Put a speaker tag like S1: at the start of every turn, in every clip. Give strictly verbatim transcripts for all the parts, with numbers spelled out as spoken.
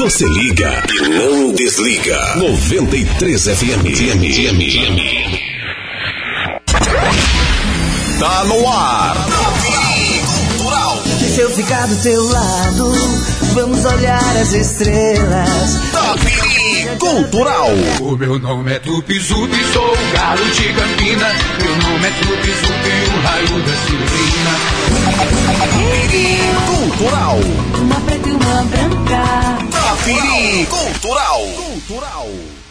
S1: Você liga e não desliga. noventa e três F M. Tá no ar. Cultural.
S2: E se eu ficar do teu lado, vamos olhar as estrelas.
S1: Tapiri Cultural.
S3: O meu nome é Tupi-Zupi, sou o galo de Campina. Meu nome é Tupi-Zupi, o raio da Silvina.
S1: Tapiri Cultural.
S2: Uma preta e uma branca.
S1: Tapiri Cultural. Cultural.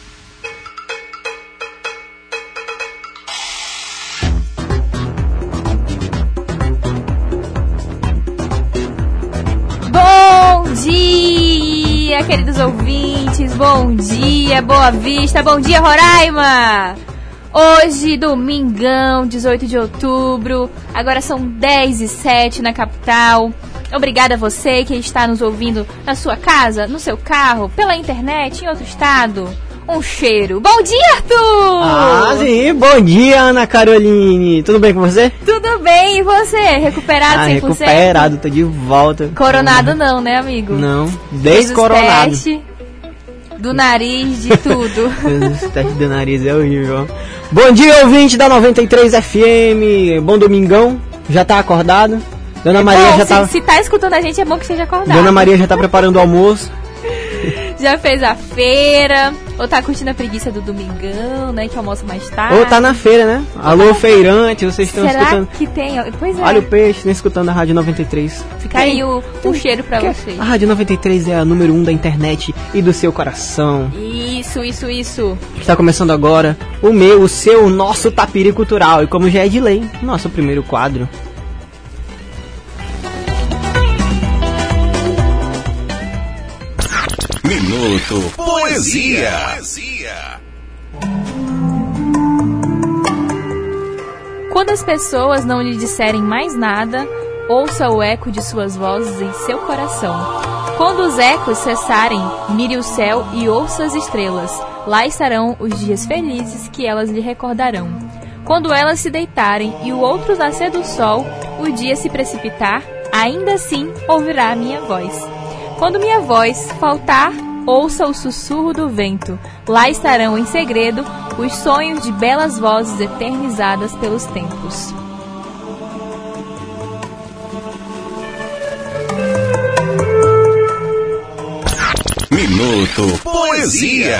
S4: Bom dia, queridos ouvintes, bom dia, Boa Vista, bom dia, Roraima! Hoje, domingão, dezoito de outubro, agora são dez e sete na capital. Obrigada a você que está nos ouvindo na sua casa, no seu carro, pela internet, em outro estado. Um cheiro. Bom dia, Arthur!
S5: Ah, sim. Bom dia, Ana Caroline. Tudo bem com você?
S4: Tudo bem, e você? Recuperado
S5: ah,
S4: cem por cento?
S5: recuperado, tô de volta.
S4: Coronado não, né, amigo?
S5: Não, descoronado.
S4: Do nariz, de tudo.
S5: Os testes do nariz é horrível. Bom dia, ouvinte da noventa e três F M. Bom domingão. Já tá acordado? Dona Maria
S4: bom,
S5: já
S4: se,
S5: tá...
S4: se tá escutando a gente, é bom que esteja acordado.
S5: Dona Maria já tá preparando o almoço.
S4: Já fez a feira, ou tá curtindo a preguiça do domingão, né, que almoça mais tarde.
S5: Ou tá na feira, né? Alô, feirante, vocês estão
S4: Será
S5: escutando...
S4: que tem? Pois é.
S5: Olha o peixe, estão escutando a Rádio noventa e três.
S4: Fica aí o, o cheiro pra vocês.
S5: A Rádio noventa e três é a número um da internet e do seu coração.
S4: Isso, isso, isso.
S5: Está começando agora o meu, o seu, o nosso Tapiri Cultural. E como já é de lei, nosso primeiro quadro.
S1: Minuto Poesia.
S4: Quando as pessoas não lhe disserem mais nada, ouça o eco de suas vozes em seu coração. Quando os ecos cessarem, mire o céu e ouça as estrelas. Lá estarão os dias felizes que elas lhe recordarão. Quando elas se deitarem e o outro nascer do sol, o dia se precipitar, ainda assim ouvirá a minha voz. Quando minha voz faltar, ouça o sussurro do vento. Lá estarão em segredo os sonhos de belas vozes eternizadas pelos tempos.
S1: Minuto Poesia.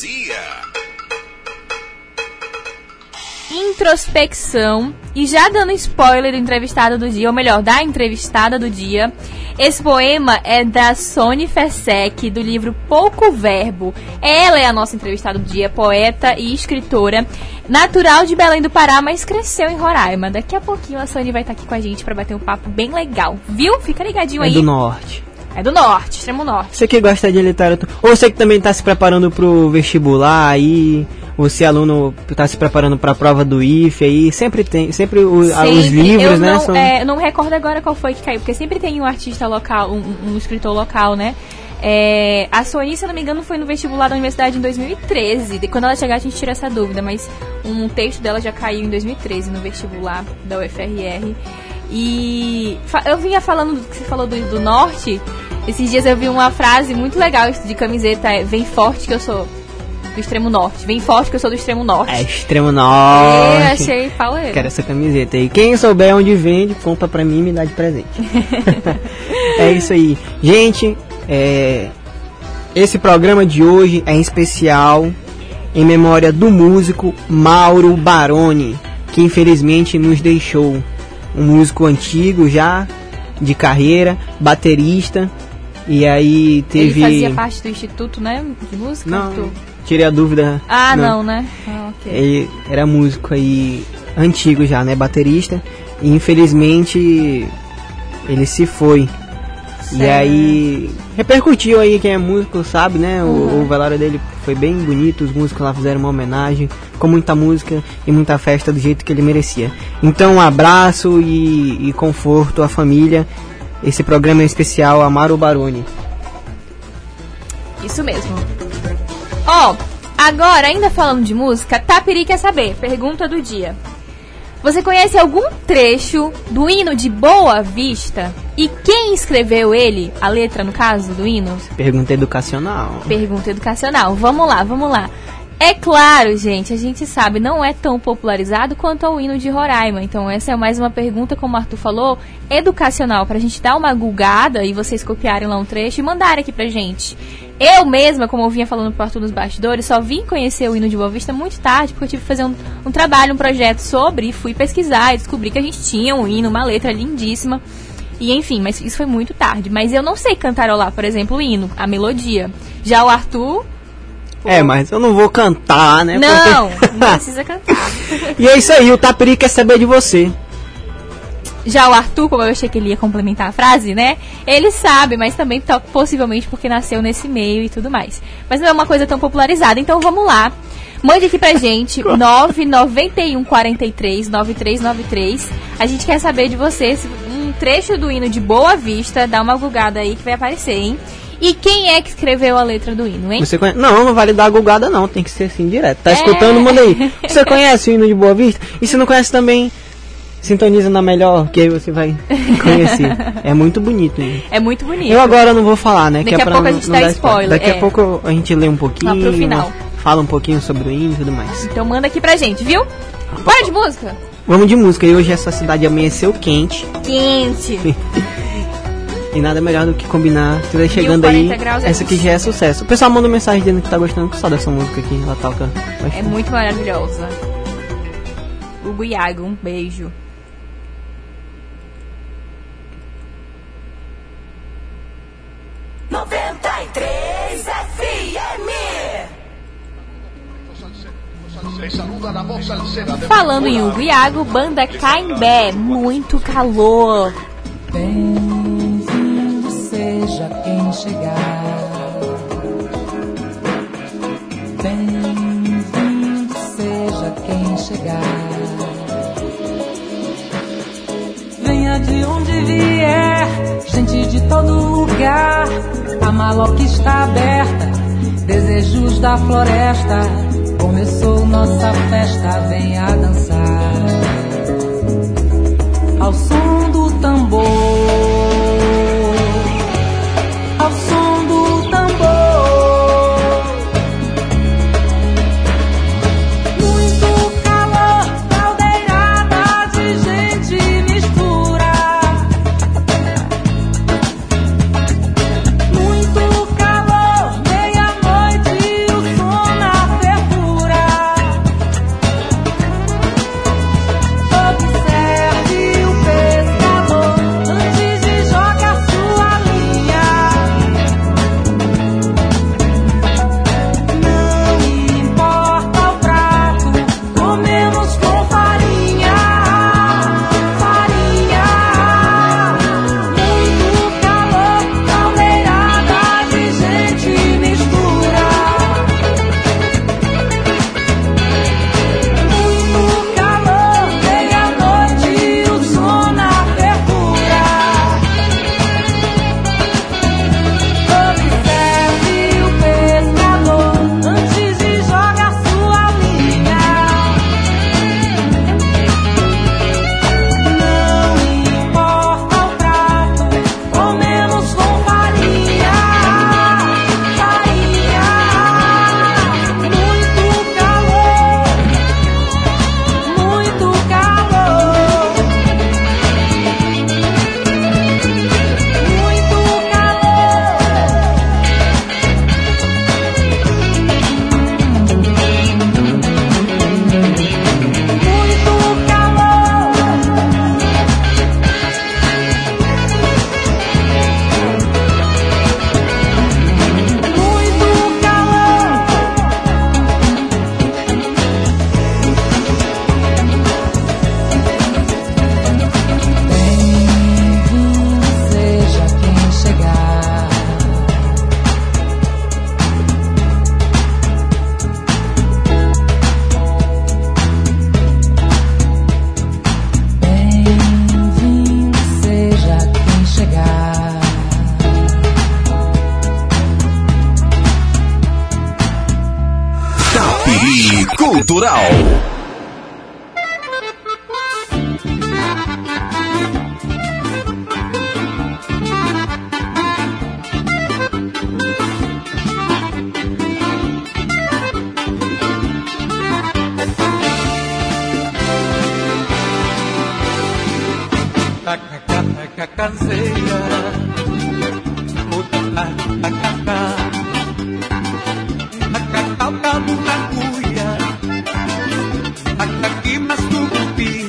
S4: Introspecção. E já dando spoiler do entrevistado do dia, ou melhor, da entrevistada do dia, esse poema é da Sônia Fessec, do livro Pouco Verbo. Ela é a nossa entrevistada do dia, poeta e escritora, natural de Belém do Pará, mas cresceu em Roraima. Daqui a pouquinho a Sônia vai estar aqui com a gente para bater um papo bem legal, viu? Fica ligadinho aí.
S5: É do norte.
S4: É do norte, extremo norte.
S5: Você que gosta de literatura, ou você que também está se preparando pro vestibular aí, você aluno está se preparando para a prova do I F E aí, sempre tem, sempre, o, sempre. os livros,
S4: eu
S5: né?
S4: Não,
S5: são...
S4: é, não me recordo agora qual foi que caiu, porque sempre tem um artista local, um, um escritor local, né? É, a Sony, se eu não me engano, foi no vestibular da universidade em dois mil e treze. De quando ela chegar, a gente tira essa dúvida, mas um texto dela já caiu em dois mil e treze no vestibular da U F R R. E eu vinha falando do que você falou do, do norte. Esses dias eu vi uma frase muito legal de camiseta, é, vem forte que eu sou do extremo norte. Vem forte que eu sou do extremo norte.
S5: É, extremo norte.
S4: Eu achei pauleiro.
S5: Quero essa camiseta aí. Quem souber onde vende, compra pra mim e me dá de presente. É isso aí. Gente, é, esse programa de hoje é em especial em memória do músico Mauro Baroni, que infelizmente nos deixou. Um músico antigo já, de carreira, baterista. E aí teve...
S4: Ele fazia parte do Instituto, né, de Música?
S5: Não,
S4: Arthur?
S5: tirei a dúvida.
S4: Ah, não, não né? Ah, okay.
S5: Ele era músico aí, antigo já, né, baterista. E infelizmente ele se foi. Certo. E aí repercutiu aí, quem é músico sabe, né? Uhum. O, o velório dele foi bem bonito, os músicos lá fizeram uma homenagem, com muita música e muita festa do jeito que ele merecia. Então um abraço e, e conforto à família. Esse programa é especial a Mauro Baroni.
S4: Isso mesmo. Ó, oh, agora ainda falando de música, Tapiri quer saber, pergunta do dia. Você conhece algum trecho do hino de Boa Vista? E quem escreveu ele, a letra no caso do hino?
S5: Pergunta educacional.
S4: Pergunta educacional. Vamos lá, vamos lá. É claro, gente, a gente sabe, não é tão popularizado quanto o hino de Roraima. Então essa é mais uma pergunta, como o Arthur falou, educacional, pra gente dar uma gulgada e vocês copiarem lá um trecho e mandarem aqui pra gente. Eu mesma, como eu vinha falando pro Arthur nos bastidores, só vim conhecer o hino de Boa Vista muito tarde, porque eu tive que fazer um, um trabalho, um projeto sobre, e fui pesquisar e descobri que a gente tinha um hino, uma letra lindíssima. E enfim, mas isso foi muito tarde. Mas eu não sei cantarolar, por exemplo, o hino, a melodia. Já o Arthur...
S5: É, mas eu não vou cantar, né?
S4: Não,
S5: porque...
S4: não precisa cantar.
S5: E é isso aí, o Tapiri quer saber de você.
S4: Já o Arthur, como eu achei que ele ia complementar a frase, né? Ele sabe, mas também to- possivelmente porque nasceu nesse meio e tudo mais. Mas não é uma coisa tão popularizada, então vamos lá. Mande aqui pra gente, nove nove um quatro três nove três nove três. A gente quer saber de você um trecho do hino de Boa Vista. Dá uma gulgada aí que vai aparecer, hein? E quem é que escreveu a letra do hino, hein?
S5: Você conhece? Não, não vale dar gulgada não, tem que ser assim direto. Tá
S4: É.
S5: escutando, manda aí. Você conhece o hino de Boa Vista? E se não conhece também, sintoniza na melhor, que aí você vai conhecer. É muito bonito, hein?
S4: É muito bonito.
S5: Eu agora não vou falar, né?
S4: Daqui
S5: que é
S4: a
S5: pra
S4: pouco
S5: não,
S4: a gente
S5: não
S4: dá
S5: dar
S4: spoiler,
S5: Daqui
S4: é.
S5: a pouco a gente lê um pouquinho,
S4: Lá pro final.
S5: fala um pouquinho sobre o hino e tudo mais.
S4: Então manda aqui pra gente, viu? Bora de música?
S5: Vamos de música, e hoje essa cidade amanheceu quente.
S4: Quente.
S5: E nada melhor do que combinar, tudo aí chegando aí,
S4: graus é
S5: essa aqui já é sucesso. O pessoal manda mensagem dizendo que tá gostando só dessa música aqui, ela toca
S4: É
S5: bastante.
S4: muito maravilhosa. Hugo Iago, um beijo.
S2: noventa e três F M.
S4: Falando em Hugo Iago, banda Caimbé, muito calor.
S6: Bem-vindo seja quem chegar. Bem-vindo seja quem chegar. Venha de onde vier, gente de todo lugar. A maloca está aberta, desejos da floresta. Começou nossa festa, venha dançar ao som do tambor, ao som do tambor. Muito calor, caldeirada de gente mistura. Muito calor, meia-noite o som na fervura. Observe o pescador antes de jogar sua linha. Não importa o prato, comemos com farinha, farinha. Muito calor, caldeirada de gente mistura. Muito calor, meia-noite o som na fervura. Observe o pescador antes de jogar sua linha. Não importa o prato, comemos com farinha, farinha. Muito calor, muito calor, muito calor, muito calor, muito calor. Bem-vindo seja quem chegar. Bem-vindo seja quem chegar.
S1: Tapiri Cultural.
S3: taca caseira, outra tacacá, tacacá o cabo na cuia, tacaqui mas tucupi,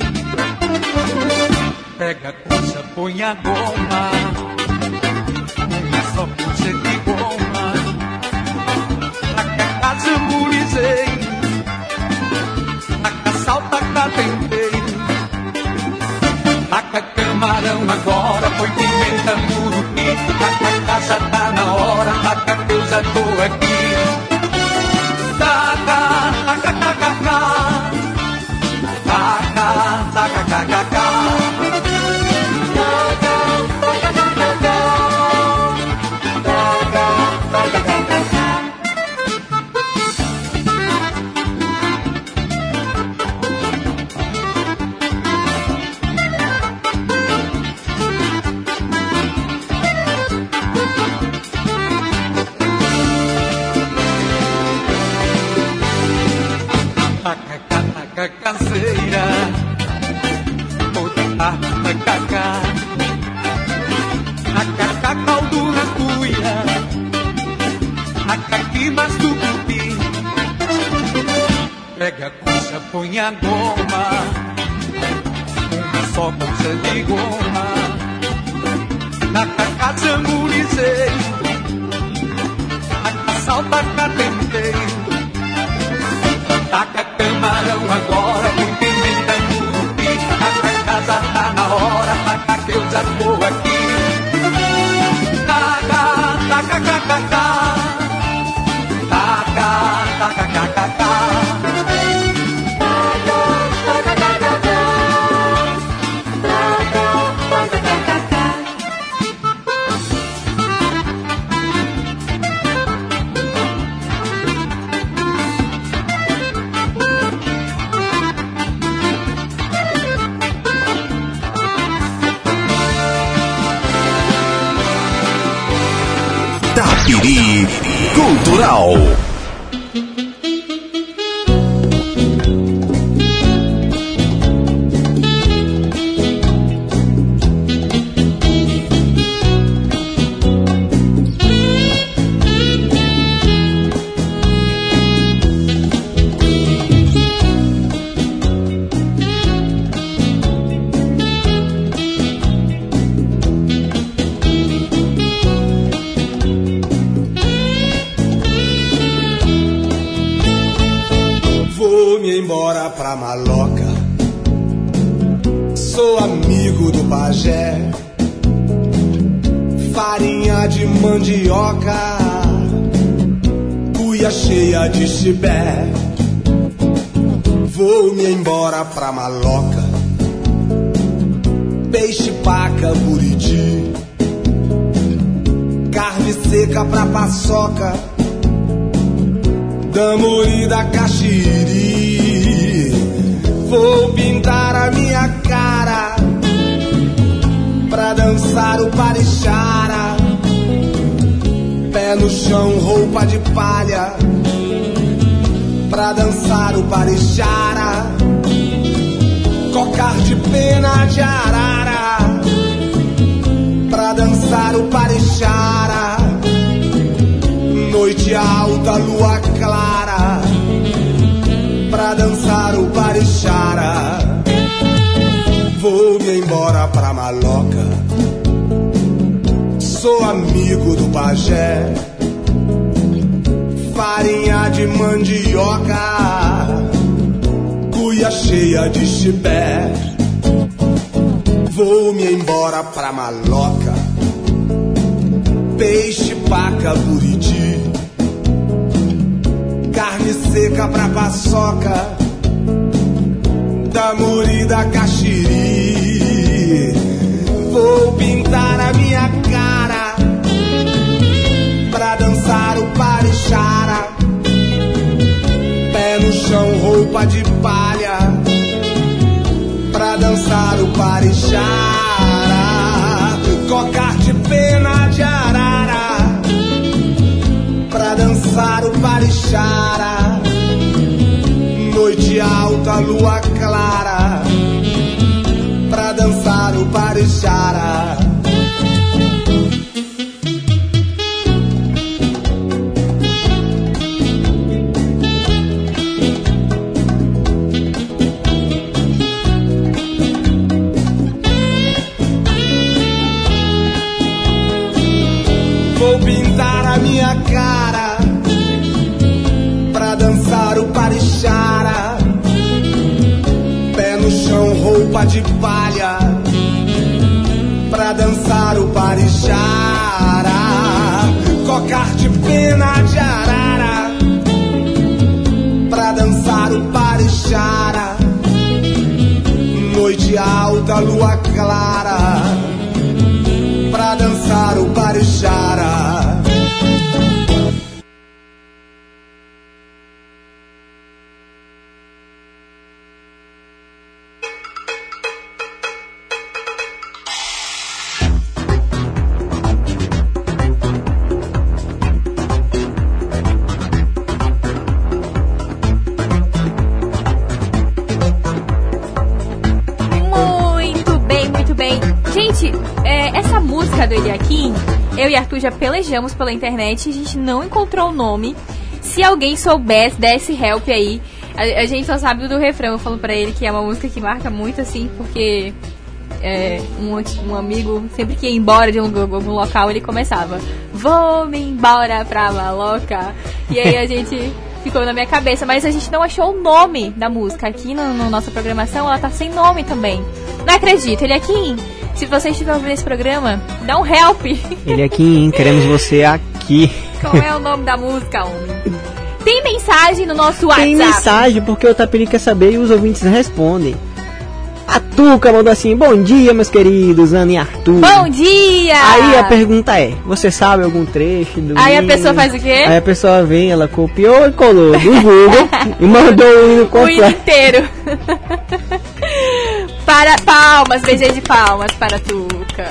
S3: pega a coxa, põe a goma, uma só coxa de goma, tacacá zamburizei, taca sal, taca tempero. Taca camarão agora, põe pimenta murupi. Taca já tá na hora, taca que eu já tô aqui. Taca, taca, taca, taca. Taca, taca, taca, taca. Caseira, outra tacacá, tacacá caldo na cuia, tacaqui mas tucupi, pega a coxa, põe a goma, uma só coxa de goma, tacacá zamburizei, taca sal, taca tempero. Taca camarão agora, põe pimenta turupi. Taca casa tá na hora, taca que eu já tô aqui. Taca, taca, taca, taca. Taca, taca, taca, taca.
S1: Tapiri Cultural.
S7: Embora pra maloca, sou amigo do pajé, farinha de mandioca, cuia cheia de chibé. Vou-me embora pra maloca, peixe, paca, buriti, carne seca pra paçoca, Damuri da Caxiri. Vou pintar a minha cara pra dançar o parichara, pé no chão, roupa de palha, pra dançar o parichara, cocar de pena de arara, pra dançar o parichara, noite alta, lua clara, pra dançar o parichara. Vou-me embora pra maloca, sou amigo do pajé, farinha de mandioca, cuia cheia de chibé. Vou-me embora pra maloca, peixe, paca, buriti, carne seca pra paçoca, Damuri da Caxiri. Vou pintar a minha cara pra dançar o parichara, pé no chão, roupa de palha, pra dançar o parichara, cocar de pena de arara, pra dançar o parichara, noite alta, lua clara, pra dançar o parichara. jarara, pra dançar o parichara. Pé no chão, roupa de palha, pra dançar o parichara. Cocar de pena de arara, pra dançar o parichara. Noite alta, lua clara, pra dançar o parichara.
S4: Do Eliakim, eu e Arthur já pelejamos pela internet e a gente não encontrou o nome. Se alguém soubesse, desse help aí. A, a gente só sabe do refrão. Eu falo pra ele que é uma música que marca muito, assim, porque é, um, um amigo, sempre que ia embora de um, algum local, ele começava: vou-me embora pra Maloca. E aí a gente ficou na minha cabeça, mas a gente não achou o nome da música. Aqui na no, no nossa programação ela tá sem nome também. Não acredito, Eliakim. Se você estiver ouvindo esse programa, dá um help.
S5: Ele aqui, hein? Queremos você aqui.
S4: Qual é o nome da música, homem? Tem mensagem no nosso WhatsApp?
S5: Tem mensagem, porque o Tapiri quer saber e os ouvintes respondem. A Tuca mandou assim: bom dia, meus queridos, Ana e Arthur.
S4: Bom dia!
S5: Aí a pergunta é: você sabe algum trecho do
S4: Aí
S5: hino?
S4: A pessoa faz o quê?
S5: Aí a pessoa vem, ela copiou e colou do Google e mandou o hino completo.
S4: O hino inteiro. Para palmas, beijinho de palmas para a Tuca.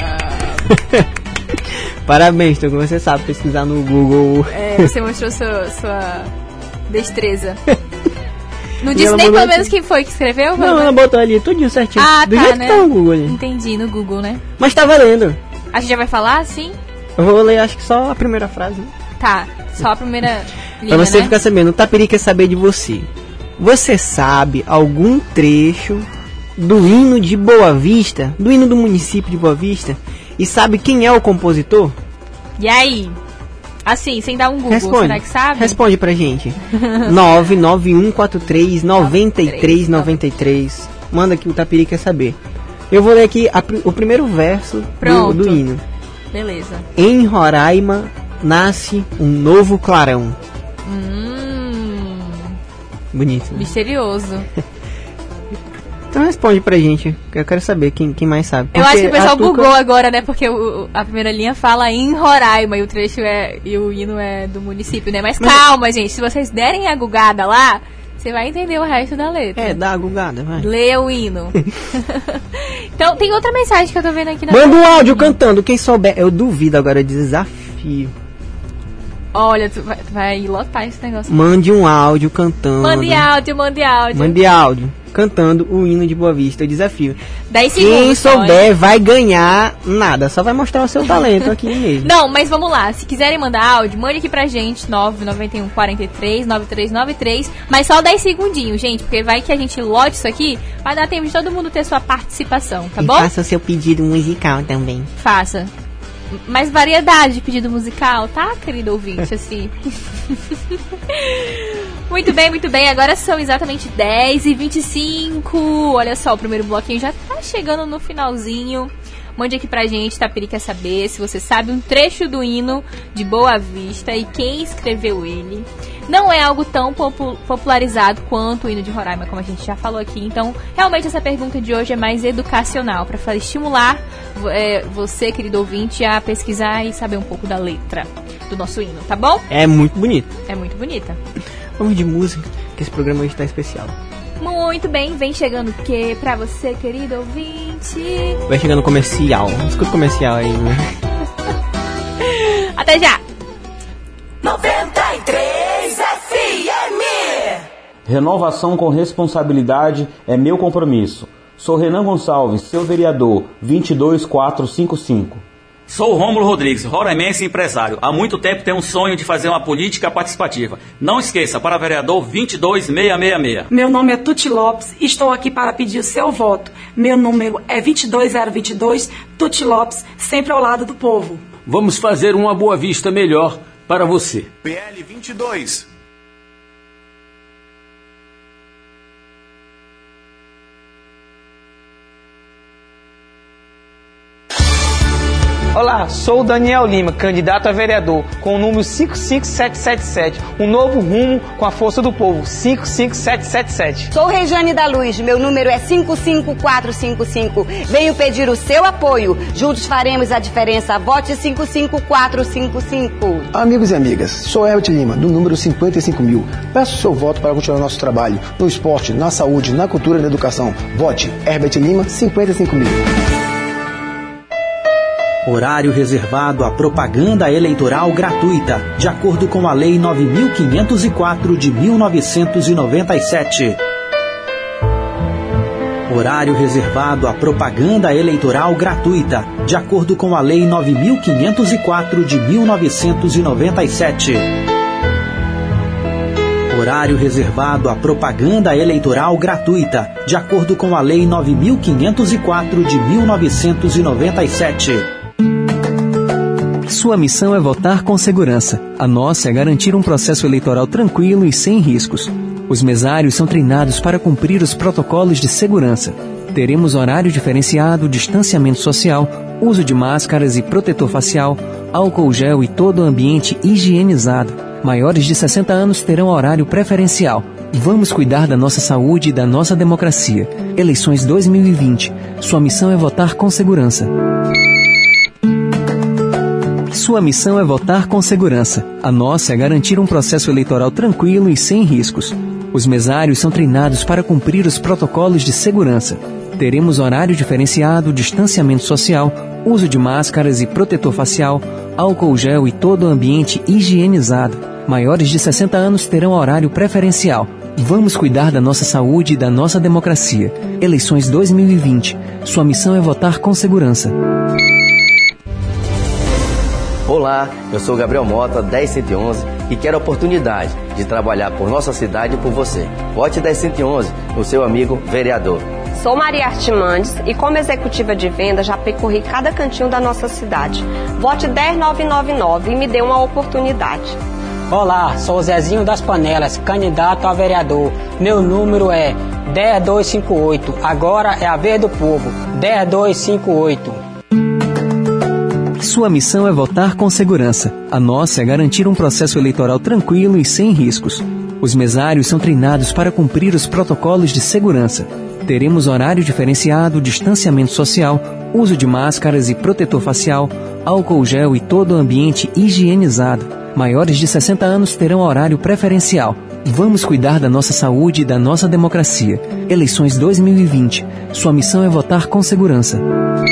S5: Parabéns, Tuca, você sabe pesquisar no Google.
S4: É, você mostrou sua, sua destreza. Não disse nem pelo menos quem foi que escreveu?
S5: Não, ela botou ali tudinho certinho.
S4: Ah,
S5: do
S4: tá,
S5: jeito
S4: né?
S5: que tá no Google ali.
S4: Entendi, no Google, né?
S5: Mas tá valendo.
S4: A gente já vai falar, sim?
S5: Eu vou ler, acho que só a primeira frase.
S4: Tá, só a primeira linha,
S5: pra você
S4: né?
S5: ficar sabendo, o Tapiri quer saber de você. Você sabe algum trecho do hino de Boa Vista, do hino do município de Boa Vista, e sabe quem é o compositor?
S4: E aí? Assim, sem dar um Google,
S5: Responde.
S4: será que sabe?
S5: Responde pra gente. nove nove um quatro três nove três nove três. Manda que o Tapiri quer saber. Eu vou ler aqui a, o primeiro verso do, do hino.
S4: Beleza.
S5: Em Roraima nasce um novo clarão.
S4: Hum,
S5: Bonito, né?
S4: misterioso.
S5: Então responde pra gente, que eu quero saber quem, quem mais sabe.
S4: Eu acho que o pessoal
S5: Tuca...
S4: bugou agora, né? Porque o, a primeira linha fala em Roraima e o trecho é e o hino é do município, né? Mas, Mas calma, gente, se vocês derem a gugada lá, você vai entender o resto da letra.
S5: É, dá a gugada, vai.
S4: Lê o hino. Então, tem outra mensagem que eu tô vendo aqui na
S5: Manda um áudio cantando, quem souber. Eu duvido agora, desafio.
S4: Olha, tu vai, tu vai lotar esse negócio.
S5: Mande um áudio cantando.
S4: Mande áudio, mande áudio.
S5: Mande áudio cantando o hino de Boa Vista, eu desafio.
S4: dez segundos.
S5: Quem souber
S4: só,
S5: vai ganhar nada, só vai mostrar o seu talento aqui mesmo.
S4: Não, mas vamos lá, se quiserem mandar áudio, mande aqui pra gente, nove nove um quatro três nove três nove três, mas só dez segundinhos, gente, porque vai que a gente lote isso aqui, vai dar tempo de todo mundo ter sua participação, tá
S5: e
S4: bom?
S5: faça o seu pedido musical também.
S4: Faça. Mais variedade de pedido musical, tá, querido ouvinte, assim. Muito bem, muito bem. Agora são exatamente dez e vinte e cinco. Olha só, o primeiro bloquinho já tá chegando no finalzinho. Mande aqui pra gente, Tapiri quer saber se você sabe um trecho do hino de Boa Vista e quem escreveu ele. Não é algo tão popu- popularizado quanto o hino de Roraima, como a gente já falou aqui. Então, realmente essa pergunta de hoje é mais educacional, para estimular é, você, querido ouvinte, a pesquisar e saber um pouco da letra do nosso hino, tá bom?
S5: É muito bonito.
S4: É muito bonita.
S5: Vamos de música, que esse programa hoje tá especial.
S4: Muito bem, vem chegando o que pra você, querido ouvinte?
S5: Vai chegando comercial. Escuta o comercial aí, né?
S4: Até já!
S8: noventa e três F M.
S9: Renovação com responsabilidade é meu compromisso. Sou Renan Gonçalves, seu vereador, vinte e dois quatrocentos e cinquenta e cinco.
S10: Sou Rômulo Rodrigues, roraimense empresário. Há muito tempo tenho um sonho de fazer uma política participativa. Não esqueça, para vereador vinte e dois seiscentos e sessenta e seis.
S11: Meu nome é Tuti Lopes e estou aqui para pedir o seu voto. Meu número é vinte e dois zero vinte e dois, Tuti Lopes, sempre ao lado do povo.
S12: Vamos fazer uma Boa Vista melhor.
S10: para você.
S12: P L vinte e dois.
S13: Olá, sou o Daniel Lima, candidato a vereador, com o número cinco cinco sete sete sete. Um novo rumo com a força do povo, cinco cinco sete sete sete.
S14: Sou Regiane da Luz, meu número é cinco cinco quatro cinco cinco. Venho pedir o seu apoio. Juntos faremos a diferença. Vote cinco cinco quatro cinco cinco.
S15: Amigos e amigas, sou Herbert Lima, do número cinquenta e cinco mil. Peço o seu voto para continuar nosso trabalho no esporte, na saúde, na cultura e na educação. Vote Herbert Lima, cinquenta e cinco mil.
S16: Horário reservado à propaganda eleitoral gratuita, de acordo com a Lei nove mil quinhentos e quatro de mil novecentos e noventa e sete. Horário reservado à propaganda eleitoral gratuita, de acordo com a Lei nove mil quinhentos e quatro de mil novecentos e noventa e sete. Horário reservado à propaganda eleitoral gratuita, de acordo com a Lei nove mil quinhentos e quatro de mil novecentos e noventa e sete.
S17: Sua missão é votar com segurança. A nossa é garantir um processo eleitoral tranquilo e sem riscos. Os mesários são treinados para cumprir os protocolos de segurança. Teremos horário diferenciado, distanciamento social, uso de máscaras e protetor facial, álcool gel e todo o ambiente higienizado. Maiores de sessenta anos terão horário preferencial. Vamos cuidar da nossa saúde e da nossa democracia. Eleições dois mil e vinte. Sua missão é votar com segurança. Sua missão é votar com segurança. A nossa é garantir um processo eleitoral tranquilo e sem riscos. Os mesários são treinados para cumprir os protocolos de segurança. Teremos horário diferenciado, distanciamento social, uso de máscaras e protetor facial, álcool gel e todo o ambiente higienizado. Maiores de sessenta anos terão horário preferencial. Vamos cuidar da nossa saúde e da nossa democracia. Eleições dois mil e vinte. Sua missão é votar com segurança.
S18: Olá, eu sou Gabriel Mota, dez cento e onze, e quero a oportunidade de trabalhar por nossa cidade e por você. Vote dez cento e onze no seu amigo vereador.
S19: Sou Maria Artimandes e como executiva de venda já percorri cada cantinho da nossa cidade. Vote dez mil novecentos e noventa e nove e me dê uma oportunidade.
S20: Olá, sou o Zezinho das Panelas, candidato a vereador. Meu número é dez mil duzentos e cinquenta e oito. Agora é a vez do povo. dez mil duzentos e cinquenta e oito.
S17: Sua missão é votar com segurança. A nossa é garantir um processo eleitoral tranquilo e sem riscos. Os mesários são treinados para cumprir os protocolos de segurança. Teremos horário diferenciado, distanciamento social, uso de máscaras e protetor facial, álcool gel e todo o ambiente higienizado. Maiores de sessenta anos terão horário preferencial. Vamos cuidar da nossa saúde e da nossa democracia. Eleições dois mil e vinte. Sua missão é votar com segurança.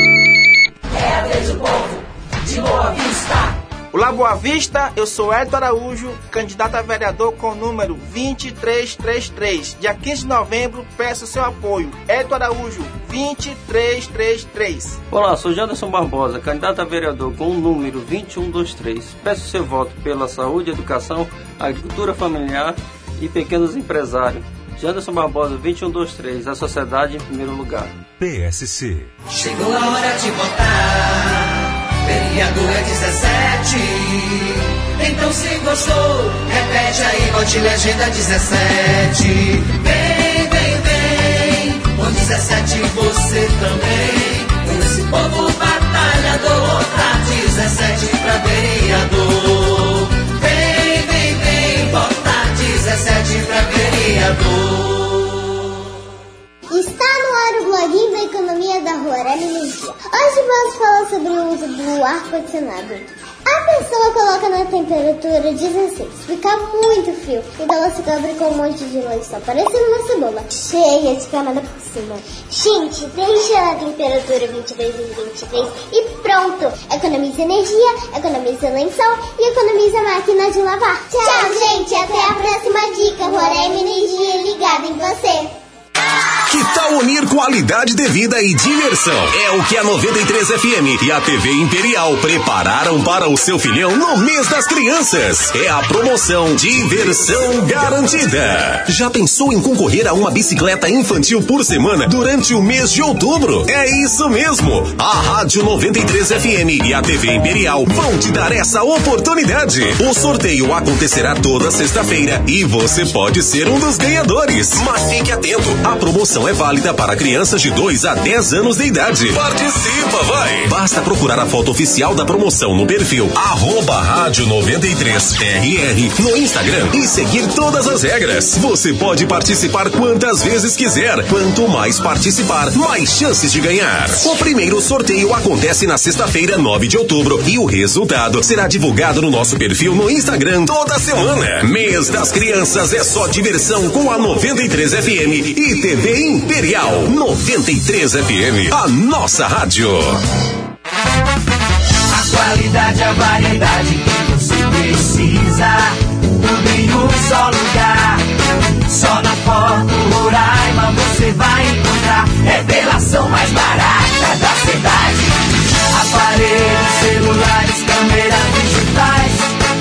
S21: Olá, Boa Vista, eu sou Edson Araújo, candidato a vereador com o número vinte e três trinta e três. Dia quinze de novembro, peço seu apoio. Edson Araújo, vinte e três trinta e três.
S22: Olá, sou Janderson Barbosa, candidato a vereador com o número vinte e um vinte e três. Peço seu voto pela saúde, educação, agricultura familiar e pequenos empresários. Janderson Barbosa, vinte e um vinte e três, a sociedade em primeiro lugar.
S1: P S C.
S8: Chegou a hora de votar. Vereador é dezessete. Então se gostou, repete aí, vote legenda dezessete. Vem, vem, vem, com dezessete você também. Com esse povo batalhador, vota dezessete pra vereador. Vem, vem, vem, vota dezessete pra vereador.
S23: Está no ar o bloguinho da economia da Roraima Energia. Hoje vamos falar sobre o uso do ar-condicionado. A pessoa coloca na temperatura dezesseis, fica muito frio, então ela se cobre com um monte de lençol, parecendo uma cebola, cheia de camada por cima. Gente, deixa a temperatura vinte e dois e vinte e três e pronto! Economiza energia, economiza lençol e economiza máquina de lavar. Tchau, Tchau gente, até a próxima dica. Roraima Energia ligada em você.
S1: Que tal unir qualidade de vida e diversão? É o que a noventa e três F M e a T V Imperial prepararam para o seu filhão no mês das crianças. É a promoção Diversão Garantida. Já pensou em concorrer a uma bicicleta infantil por semana durante o mês de outubro? É isso mesmo. A Rádio noventa e três F M e a T V Imperial vão te dar essa oportunidade. O sorteio acontecerá toda sexta-feira e você pode ser um dos ganhadores. Mas fique atento, a promoção é válida para crianças de dois a dez anos de idade. Participa, vai! Basta procurar a foto oficial da promoção no perfil arroba rádio noventa e três R R no Instagram e seguir todas as regras. Você pode participar quantas vezes quiser. Quanto mais participar, mais chances de ganhar. O primeiro sorteio acontece na sexta-feira, nove de outubro, e o resultado será divulgado no nosso perfil no Instagram toda semana. Mês das Crianças é só diversão com a noventa e três F M e T V Imperial. noventa e três F M, a nossa rádio.
S8: A qualidade, a variedade que você precisa, tudo em um só lugar. Só na Foto Roraima você vai encontrar revelação mais barata da cidade. Aparelhos, celulares, câmeras digitais,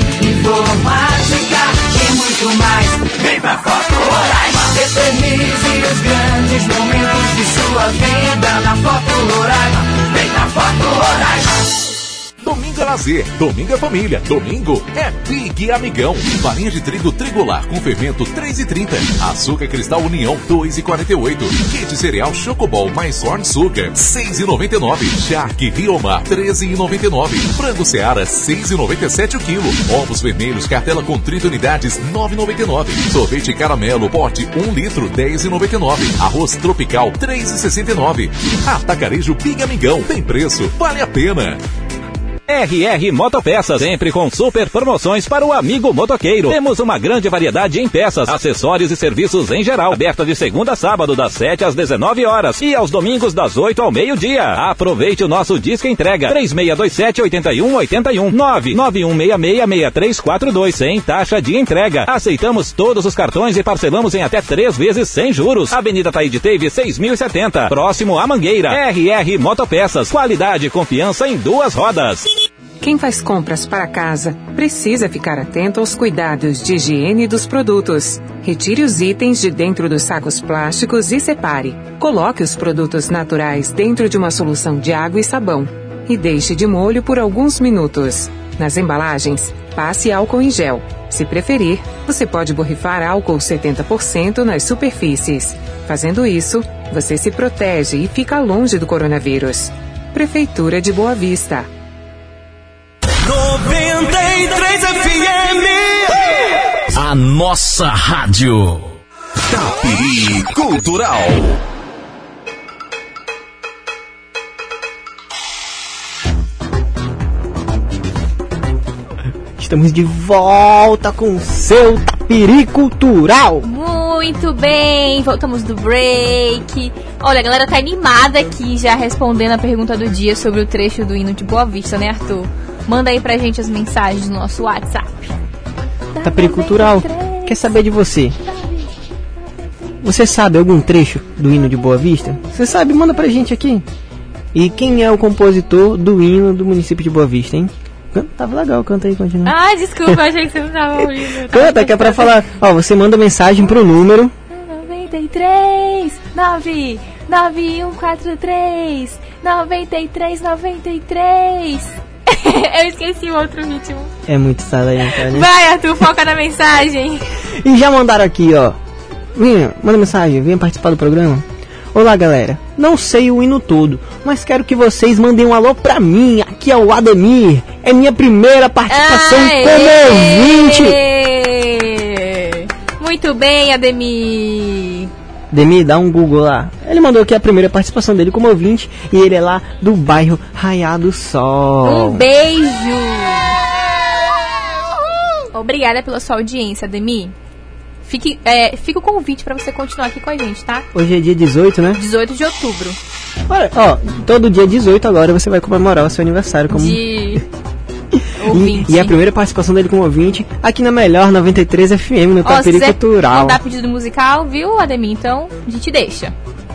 S8: informática e muito mais. Vem pra Foto Roraima, eternize os grandes momentos de sua vida na Foto Roraima. Vem pra Foto Roraima.
S2: Domingo é lazer, domingo é família, domingo é Big Amigão. Farinha de trigo Trigolar com fermento três e trinta, açúcar cristal União dois e quarenta e oito, kit cereal Chocobol mais corn sugar seis e noventa e nove, Shark Riomar treze e noventa e nove, frango Seara seis e noventa e sete o quilo, ovos vermelhos cartela com trinta unidades nove e noventa e nove, sorvete caramelo pote um litro dez e noventa e nove, arroz tropical três e sessenta e nove. Atacarejo Big Amigão, tem preço, vale a pena.
S6: R R Motopeças, sempre com super promoções para o amigo motoqueiro. Temos uma grande variedade em peças, acessórios e serviços em geral. Aberta de segunda a sábado, das sete às dezenove horas e aos domingos das oito ao meio-dia. Aproveite o nosso disco entrega três seis dois sete, oito um oito um, nove nove um seis seis, seis três quatro dois, sem taxa de entrega. Aceitamos todos os cartões e parcelamos em até três vezes sem juros. Avenida Taíde Teve seis mil e setenta, próximo à Mangueira. R R Motopeças, qualidade e confiança em duas rodas.
S12: Quem faz compras para casa precisa ficar atento aos cuidados de higiene dos produtos. Retire os itens de dentro dos sacos plásticos e separe. Coloque os produtos naturais dentro de uma solução de água e sabão e deixe de molho por alguns minutos. Nas embalagens, passe álcool em gel. Se preferir, você pode borrifar álcool setenta por cento nas superfícies. Fazendo isso, você se protege e fica longe do coronavírus. Prefeitura de Boa Vista.
S8: noventa e três F M,
S1: a nossa rádio. Tapiri Cultural.
S5: Estamos de volta com o seu Tapiri Cultural.
S4: Muito bem, voltamos do break. Olha, a galera tá animada aqui já respondendo a pergunta do dia sobre o trecho do hino de Boa Vista, né, Arthur? Manda aí pra gente as mensagens no nosso WhatsApp.
S5: Tapiri Cultural, quer saber de você? Você sabe algum trecho do hino de Boa Vista? Você sabe? Manda pra gente aqui. E quem é o compositor do hino do município de Boa Vista, hein? Tava legal, canta aí, continua.
S4: Ah, desculpa, achei que você não tava ouvindo.
S5: Canta, que é pra falar. Ó, você manda mensagem pro número
S4: noventa e três, nove nove um quatro três, noventa e três, noventa e três. Eu esqueci o outro ritmo.
S5: É muito talento, né?
S4: Vai, Arthur, foca na mensagem.
S5: E já mandaram aqui, ó. Vinha, manda mensagem, venha participar do programa. Olá, galera. Não sei o hino todo, mas quero que vocês mandem um alô pra mim. Aqui é o Ademir. É minha primeira participação
S4: Aê!
S5: como ouvinte.
S4: Muito bem, Ademir.
S5: Ademir, dá um Google lá. Ele mandou aqui a primeira participação dele como ouvinte e ele é lá do bairro Raiar do Sol.
S4: Um beijo. Obrigada pela sua audiência, Ademir. Fique, é, fica o convite pra você continuar aqui com a gente, tá?
S5: Hoje é dia dezoito, né?
S4: dezoito de outubro.
S5: Olha, ó, todo dia dezoito agora você vai comemorar o seu aniversário como...
S4: De...
S5: E, e a primeira participação dele como ouvinte aqui na melhor noventa e três F M no Tapiri Cultural.
S4: Ó, se mandar pedido musical, viu, Ademir? Então, a gente deixa.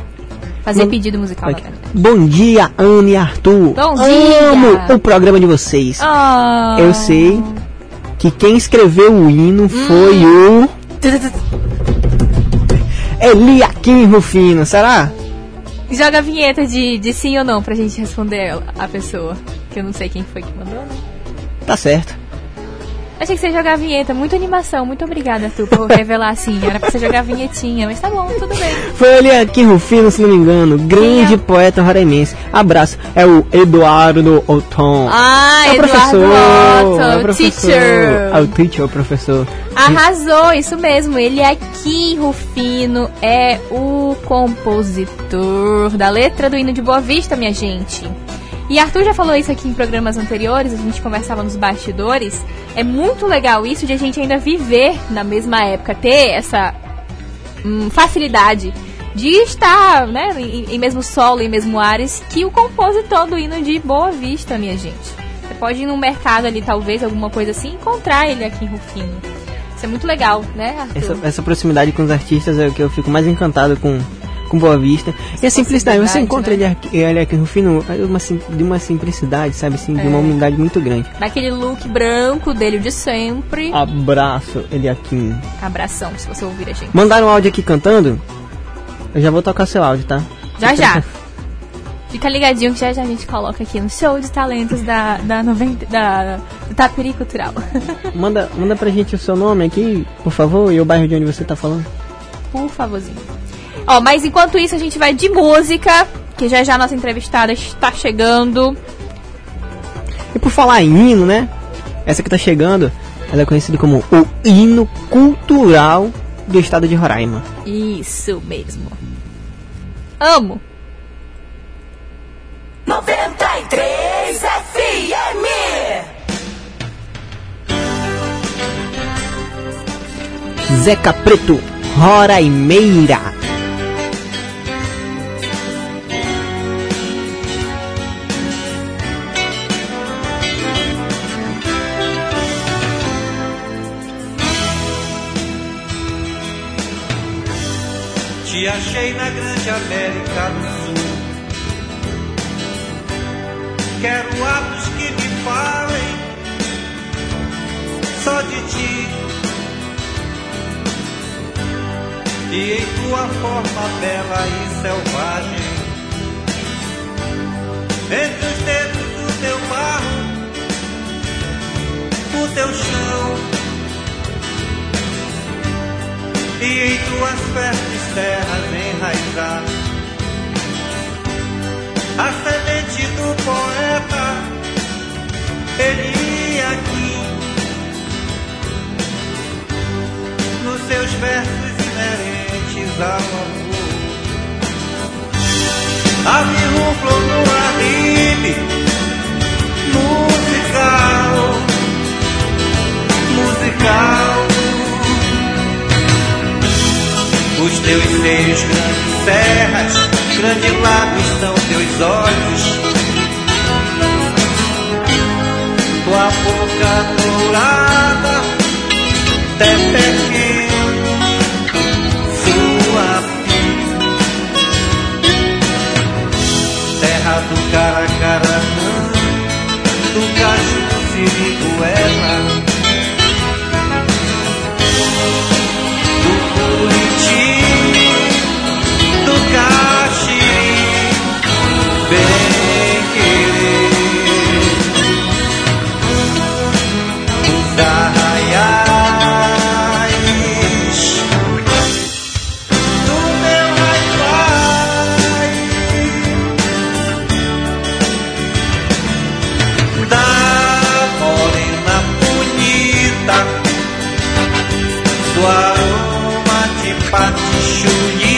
S4: Fazer
S5: Bom,
S4: pedido musical.
S5: aqui. Bom dia, Ana e Arthur.
S4: Bom
S5: Amo
S4: dia.
S5: o programa de vocês.
S4: Oh.
S5: Eu sei que quem escreveu o hino foi
S4: hum.
S5: o... Eliakim Rufino, será?
S4: Joga a vinheta de, de sim ou não pra gente responder a pessoa. Que eu não sei quem foi que mandou, né?
S5: Tá certo.
S4: Achei que você ia jogar a vinheta. Muita animação. Muito obrigada, Arthur, por revelar assim. Era pra você jogar a vinhetinha, mas tá bom, tudo bem.
S5: Foi Eliakim Rufino, se não me engano. Grande é? poeta roraimense. Abraço. É o Eduardo Oton.
S4: Ah,
S5: é o
S4: Eduardo
S5: professor.
S4: Otton,
S5: é o professor.
S4: teacher.
S5: É o teacher, o professor.
S4: Arrasou, isso mesmo. Eliakim Rufino é o compositor da letra do hino de Boa Vista, minha gente. E Arthur já falou isso aqui em programas anteriores, a gente conversava nos bastidores. É muito legal isso de a gente ainda viver na mesma época, ter essa hum, facilidade de estar, né, em, em mesmo solo, em mesmo ares, que o compositor do hino de Boa Vista, minha gente. Você pode ir no mercado ali, talvez, alguma coisa assim, encontrar ele aqui em Rufino. Isso é muito legal, né, Arthur?
S5: Essa, essa proximidade com os artistas é o que eu fico mais encantado com... com Boa Vista. Essa e a simplicidade, você encontra né? ele, ele aqui no Rufino uma, de uma simplicidade, sabe assim, de é. uma humildade muito grande.
S4: Daquele look branco dele de sempre.
S5: Abraço, ele aqui.
S4: Abração, se você ouvir a gente.
S5: Mandaram um áudio aqui cantando? Eu já vou tocar seu áudio, tá?
S4: Já já. Fica ligadinho que já já a gente coloca aqui no show de talentos da, da, noventa, da do Tapiri Cultural.
S5: Manda, manda pra gente o seu nome aqui, por favor, e o bairro de onde você tá falando.
S4: Por favorzinho. Ó, mas enquanto isso a gente vai de música, que já já a nossa entrevistada está chegando.
S5: E por falar em hino, né? Essa que tá chegando, ela é conhecida como o hino cultural do estado de Roraima.
S4: Isso mesmo. Amo.
S8: noventa e três F M.
S5: Zeca Preto, Roraimeira.
S3: Te achei na grande América do Sul. Quero atos que me falem só de ti. E em tua forma bela e selvagem, entre os dedos do teu barro, o teu chão, e em tuas férteis terras enraizar a semente do poeta Eliakim, nos seus versos inerentes ao amor. Havia um flor no arrime musical, musical. Os teus seios, grandes serras, grandes lagos são teus olhos. Tua boca dourada, até pequeno, sua filha. Terra do Caracaranã, do Caju, Siriguela, do Curiti, do Caxiri, bem querer, dos arraiais, do meu Wi-Fi, da morena bonita, do aroma de patichuli,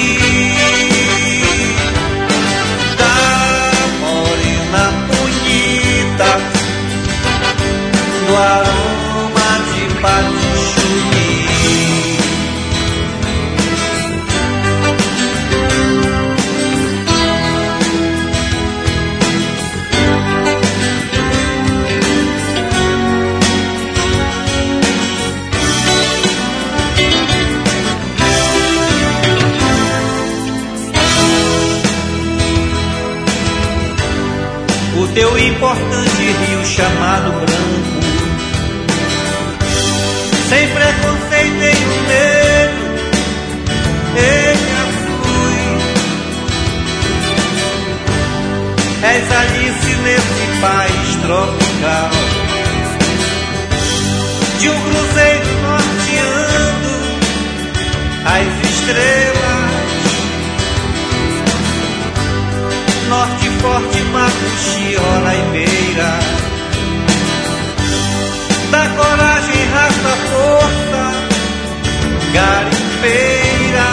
S3: da morena bonita, do aroma de patichuli. importante rio chamado Branco. Sem preconceito nenhum medo, eu já fui. És Alice nesse país tropical, de um cruzeiro norteando as estrelas. Norte forte, Macuxi, hora e beira. Da coragem, raça, força, garimpeira.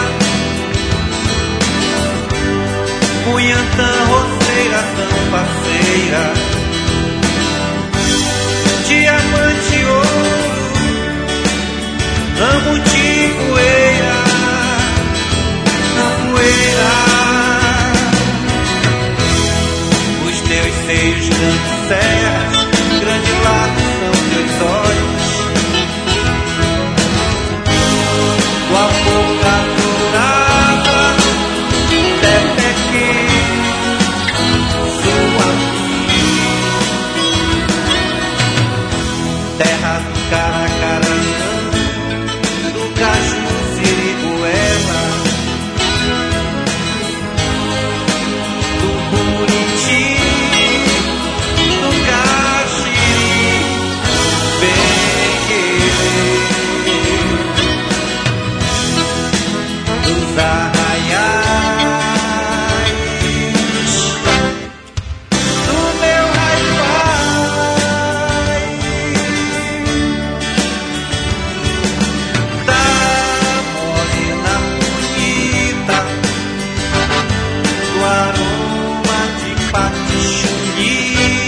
S3: Cunhantã, roceira, tampaceira. Diamante, ouro, amo de poeira, poeira. Os teus seios, grandes serras, grandes lagos são teus olhos. Tua boca dourada, deve que sua terra do Caracaranã, do Caju, Siriguela, do Buriti, do Caxiri, Benguele, dos arraiais, do meu Wi-Fi, da morena bonita, do aroma de patichuli,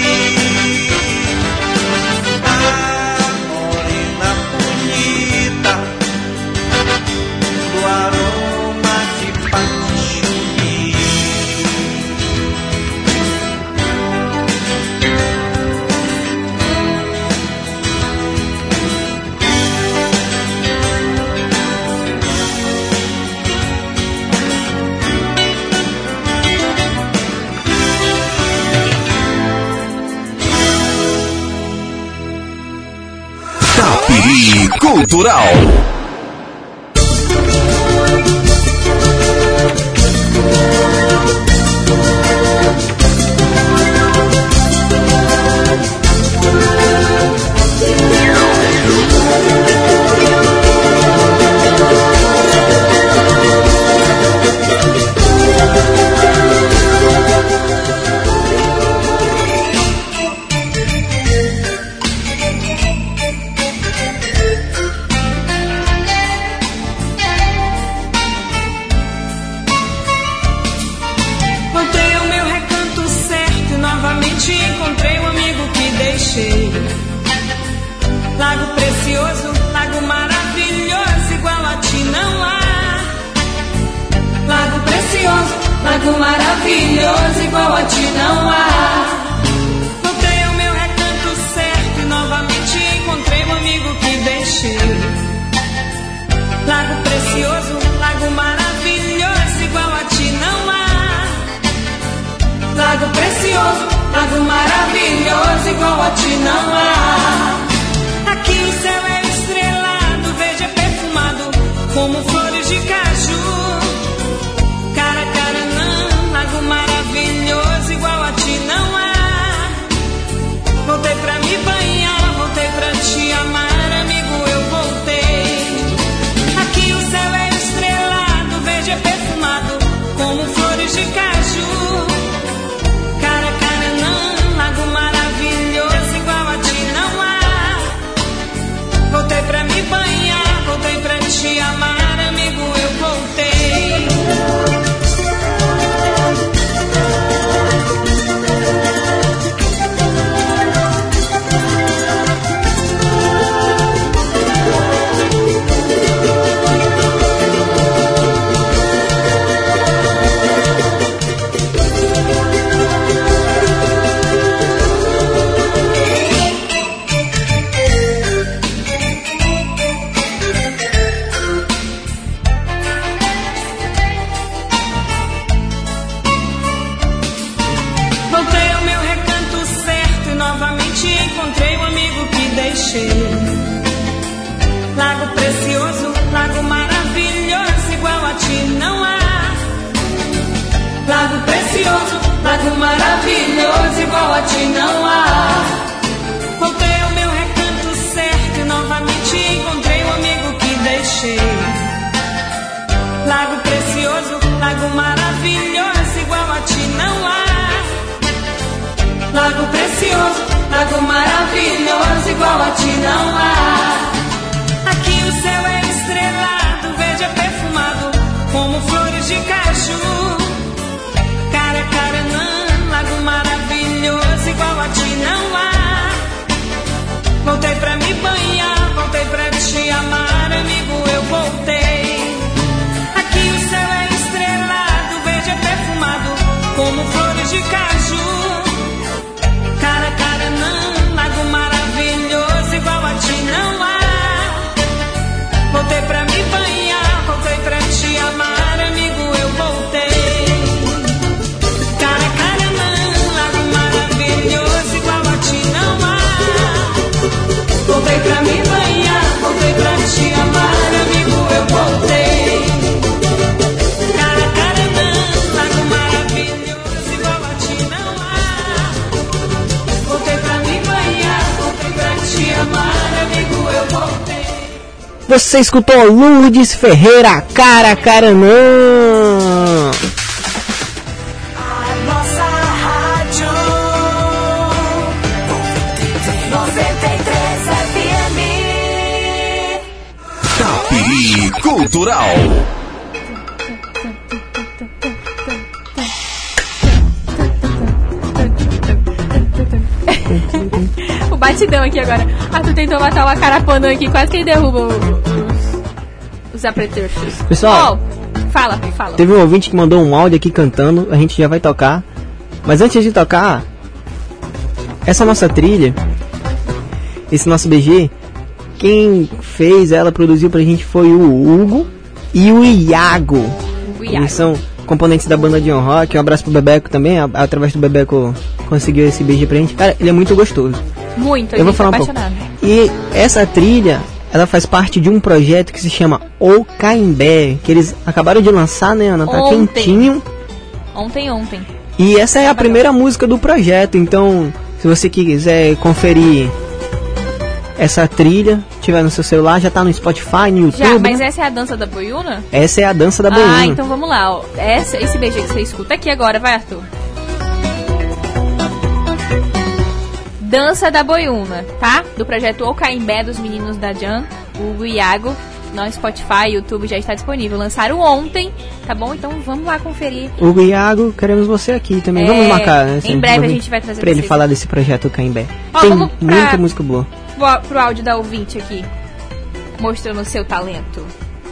S3: da morena bonita, do aroma de patichuli.
S1: Tapiri Cultural.
S7: Voltei ao meu recanto certo e novamente encontrei o amigo que deixei. Lago precioso, lago maravilhoso, igual a ti não há. Lago precioso, lago maravilhoso, igual a ti não há. Voltei ao meu recanto certo e novamente encontrei o amigo que deixei. Lago precioso, lago maravilhoso, igual a ti não há. Lago precioso, lago maravilhoso, igual a ti não há. Aqui o céu é estrelado, verde é perfumado, como flores de caju. Caracaranã, lago maravilhoso, igual a ti não há. Voltei pra me banhar, voltei pra te amar, amigo, eu voltei. Aqui o céu é estrelado, verde é perfumado, como flores de caju. Caracaranã, lago maravilhoso, igual a ti não há. Voltei pra me banhar, voltei pra te amar, ti não há. Voltei ao meu recanto certo e novamente encontrei o amigo que deixei. Lago precioso, lago maravilhoso, igual a ti não há. Lago precioso, lago maravilhoso, igual a ti não há. Aqui o céu é estrelado, verde é perfumado, como flores de caju. Caracaranã, lago maravilhoso, igual a ti não há. Voltei pra me banhar, voltei pra te amar, amigo, eu voltei. Aqui o céu é estrelado, verde é perfumado, como flores de caju. Caracaranã, lago maravilhoso, igual a ti não há. Voltei pra me banhar, voltei pra te amar, amigo, eu voltei. Caracaranã, lago maravilhoso, igual a ti não há. Voltei pra me banhar, voltei pra te amar, amigo, eu voltei. Caracaranã, lago maravilhoso, igual a ti não há. Voltei pra me banhar, voltei pra te amar, amigo, eu voltei.
S5: Você escutou Lourdes Ferreira, Caracaranã.
S8: A nossa rádio noventa e três F M.
S1: Tapiri Cultural.
S4: O batidão aqui agora. Arthur tentou matar uma carapanã aqui, quase que ele derruba o- os, os apretrechos.
S5: Pessoal,
S4: Oh, fala, fala.
S5: teve um ouvinte que mandou um áudio aqui cantando, a gente já vai tocar. Mas antes de tocar, essa nossa trilha, esse nosso B G, quem fez ela, produziu pra gente foi o Hugo e o Iago.
S4: O Iago.
S5: Eles são componentes da banda de On Rock. Um abraço pro Bebeco também, a- através do Bebeco conseguiu esse B G pra gente. Cara, ele é muito gostoso.
S4: Muito, a
S5: Eu vou
S4: gente
S5: falar
S4: tá
S5: um pouco.
S4: apaixonado.
S5: E essa trilha, ela faz parte de um projeto que se chama O Caimbé, que eles acabaram de lançar, né, Ana? Tá
S4: Ontem.
S5: quentinho.
S4: Ontem, ontem.
S5: E essa é a primeira música do projeto, então se você quiser conferir essa trilha, tiver no seu celular, já tá no Spotify, no YouTube.
S4: Já, mas
S5: né?
S4: essa é a dança da boiuna?
S5: Essa é a dança da boiuna.
S4: Ah, então vamos lá, ó. Essa, esse B G que você escuta aqui agora, vai, Arthur. Dança da Boiuna, tá? Do projeto O Caimbé dos meninos da Jan, o Iago, no Spotify, YouTube já está disponível. Lançaram ontem, tá bom? Então vamos lá conferir.
S5: O Iago, queremos você aqui também.
S4: É,
S5: Vamos marcar, né?
S4: em breve a gente vai trazer
S5: pra ele
S4: vocês.
S5: falar desse projeto O Caimbé.
S4: Ó,
S5: Tem
S4: vamos pra-
S5: muita música boa.
S4: Vou pro áudio da ouvinte aqui, mostrando o seu talento.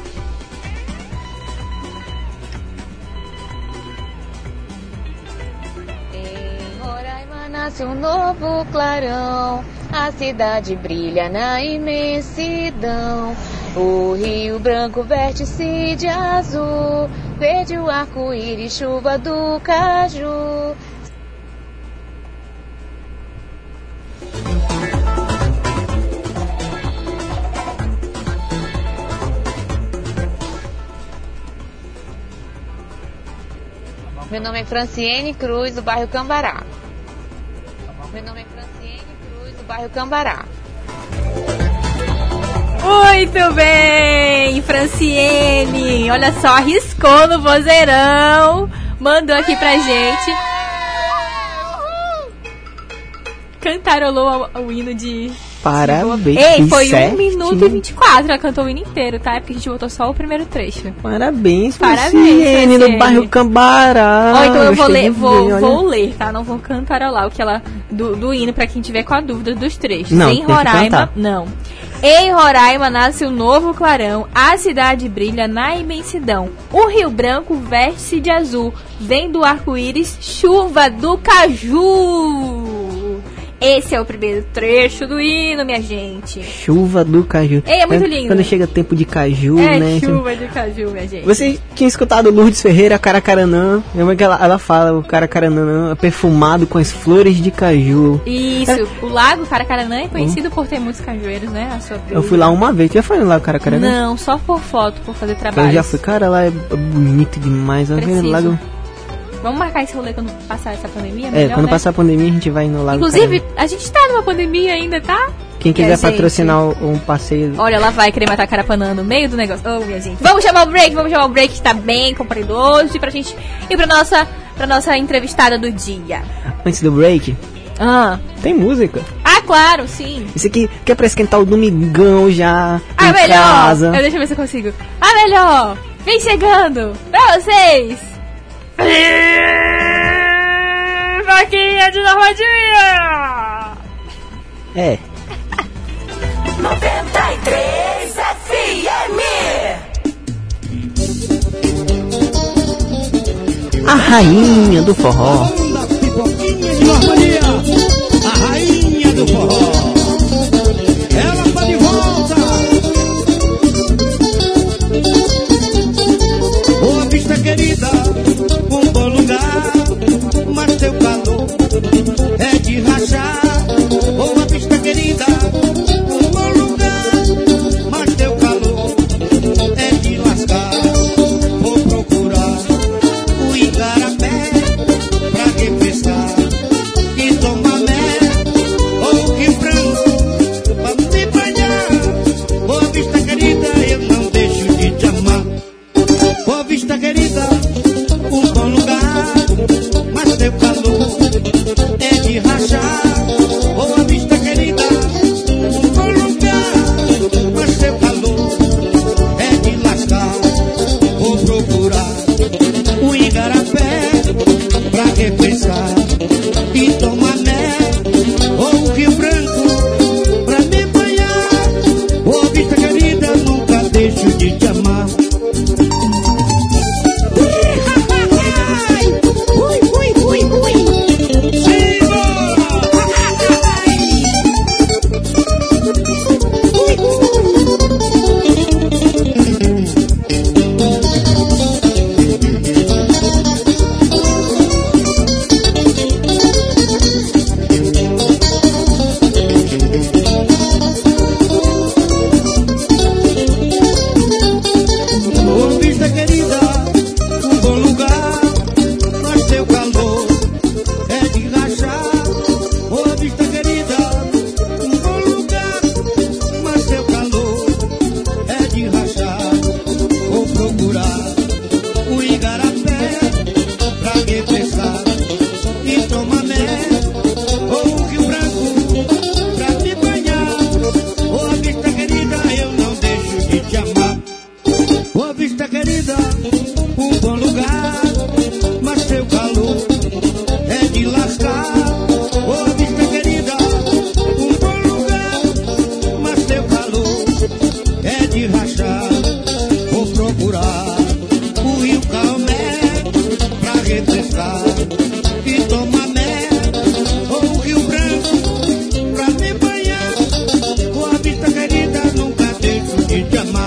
S9: Nasce um novo clarão, a cidade brilha na imensidão. O Rio Branco verte-se de azul, verde o arco-íris, chuva do caju. Meu nome é Franciene Cruz, do bairro Cambará. Meu nome é Franciene Cruz, do bairro Cambará.
S4: Muito bem, Franciene. Olha só, arriscou no vozeirão. Mandou aqui pra gente. Cantarolou o, o hino de...
S5: Parabéns.
S4: Ei, foi
S5: certinho.
S4: um minuto e vinte e quatro. Ela cantou o hino inteiro, tá? É porque a gente botou só o primeiro trecho.
S5: Parabéns,
S4: Parabéns,
S5: Franciene, do
S4: Franciene.
S5: bairro Cambará.
S4: Ó, então eu vou
S5: Gostei
S4: ler,
S5: de
S4: vou,
S5: ver, olha.
S4: vou ler, tá? Não vou cantarolar o que ela. Do, do hino pra quem tiver com a dúvida dos trechos.
S5: Não,
S4: em
S5: tem que
S4: Roraima.
S5: cantar.
S4: Não. Em Roraima nasce um novo clarão, a cidade brilha na imensidão. O Rio Branco veste-se de azul, vem do arco-íris, chuva do caju. Esse é o primeiro trecho do hino, minha gente.
S5: Chuva do caju.
S4: Ei, é muito
S5: Quando-
S4: lindo.
S5: Quando chega tempo de caju,
S4: É
S5: né?
S4: chuva de caju, minha gente.
S5: Você tinha escutado Lourdes Ferreira, Caracaranã. Lembra que ela, ela fala, o Caracaranã é perfumado com as flores de caju.
S4: Isso, o lago Caracaranã é conhecido por ter muitos cajueiros, né? A sua
S5: Eu fui lá uma vez. Tu já foi lá, Caracaranã?
S4: Não, só por foto, por fazer trabalho.
S5: Eu já fui. Cara, lá é bonito demais. Ó, aquele
S4: Preciso.
S5: lago
S4: Vamos marcar esse rolê quando passar essa pandemia?
S5: É,
S4: Melhor,
S5: quando
S4: né?
S5: passar a pandemia a gente vai no Lago
S4: Inclusive,
S5: Caramba.
S4: a gente tá numa pandemia ainda, tá?
S5: Quem quiser
S4: É, gente.
S5: patrocinar um passeio...
S4: Olha, lá vai querer matar a Carapanã no meio do negócio. Oh, minha gente. Vamos chamar o break, vamos chamar o break que tá bem comprido hoje pra gente ir pra nossa, pra nossa entrevistada do dia.
S5: Antes do break,
S4: Ah,
S5: tem música.
S4: ah claro, sim.
S5: Isso aqui que é pra esquentar o domingão já
S4: Ah,
S5: em
S4: melhor.
S5: casa.
S4: Eu, deixa eu ver se eu consigo. Ah, melhor. Vem chegando pra vocês. Vaquinha de Normadinha.
S5: É.
S8: noventa e três F M.
S5: A rainha do forró.
S8: Pipoquinha de Normandia, a rainha do forró. Ela tá de volta. Boa Vista querida, um bom lugar, mas teu calor é de rachar. Boa Vista querida, um bom lugar, mas teu calor é de lascar. Vou procurar o igarapé pra refrescar e tomar mel ou que frango pra me banhar. Boa Vista querida, eu não deixo de te amar. Boa Vista querida, um bom lugar, mas teu calor é de rachar. Boa Vista querida, um bom lugar, mas teu calor é de lascar. Vou procurar um igarapé pra refrescar e tomar mel ou um Rio Branco pra me banhar. Boa Vista querida, nunca deixo de te amar. Ui, ui, ui, ui. Boa Vista querida, um bom lugar, mas teu calor é de rachar. Boa Vista querida, um bom lugar, mas teu calor é de rachar. Vou procurar o igarapé pra refrescar e tomar mel ou um Rio Branco pra me banhar. Boa Vista querida, eu não deixo de te amar. Boa Vista querida, um bom lugar, mas teu calor é de lascar. Boa Vista querida, um bom lugar, mas teu calor é de rachar. Vou procurar o Rio Calmé pra refrescar e tomar mel ou um Rio Branco pra me banhar. Boa Vista querida, nunca deixo de te amar.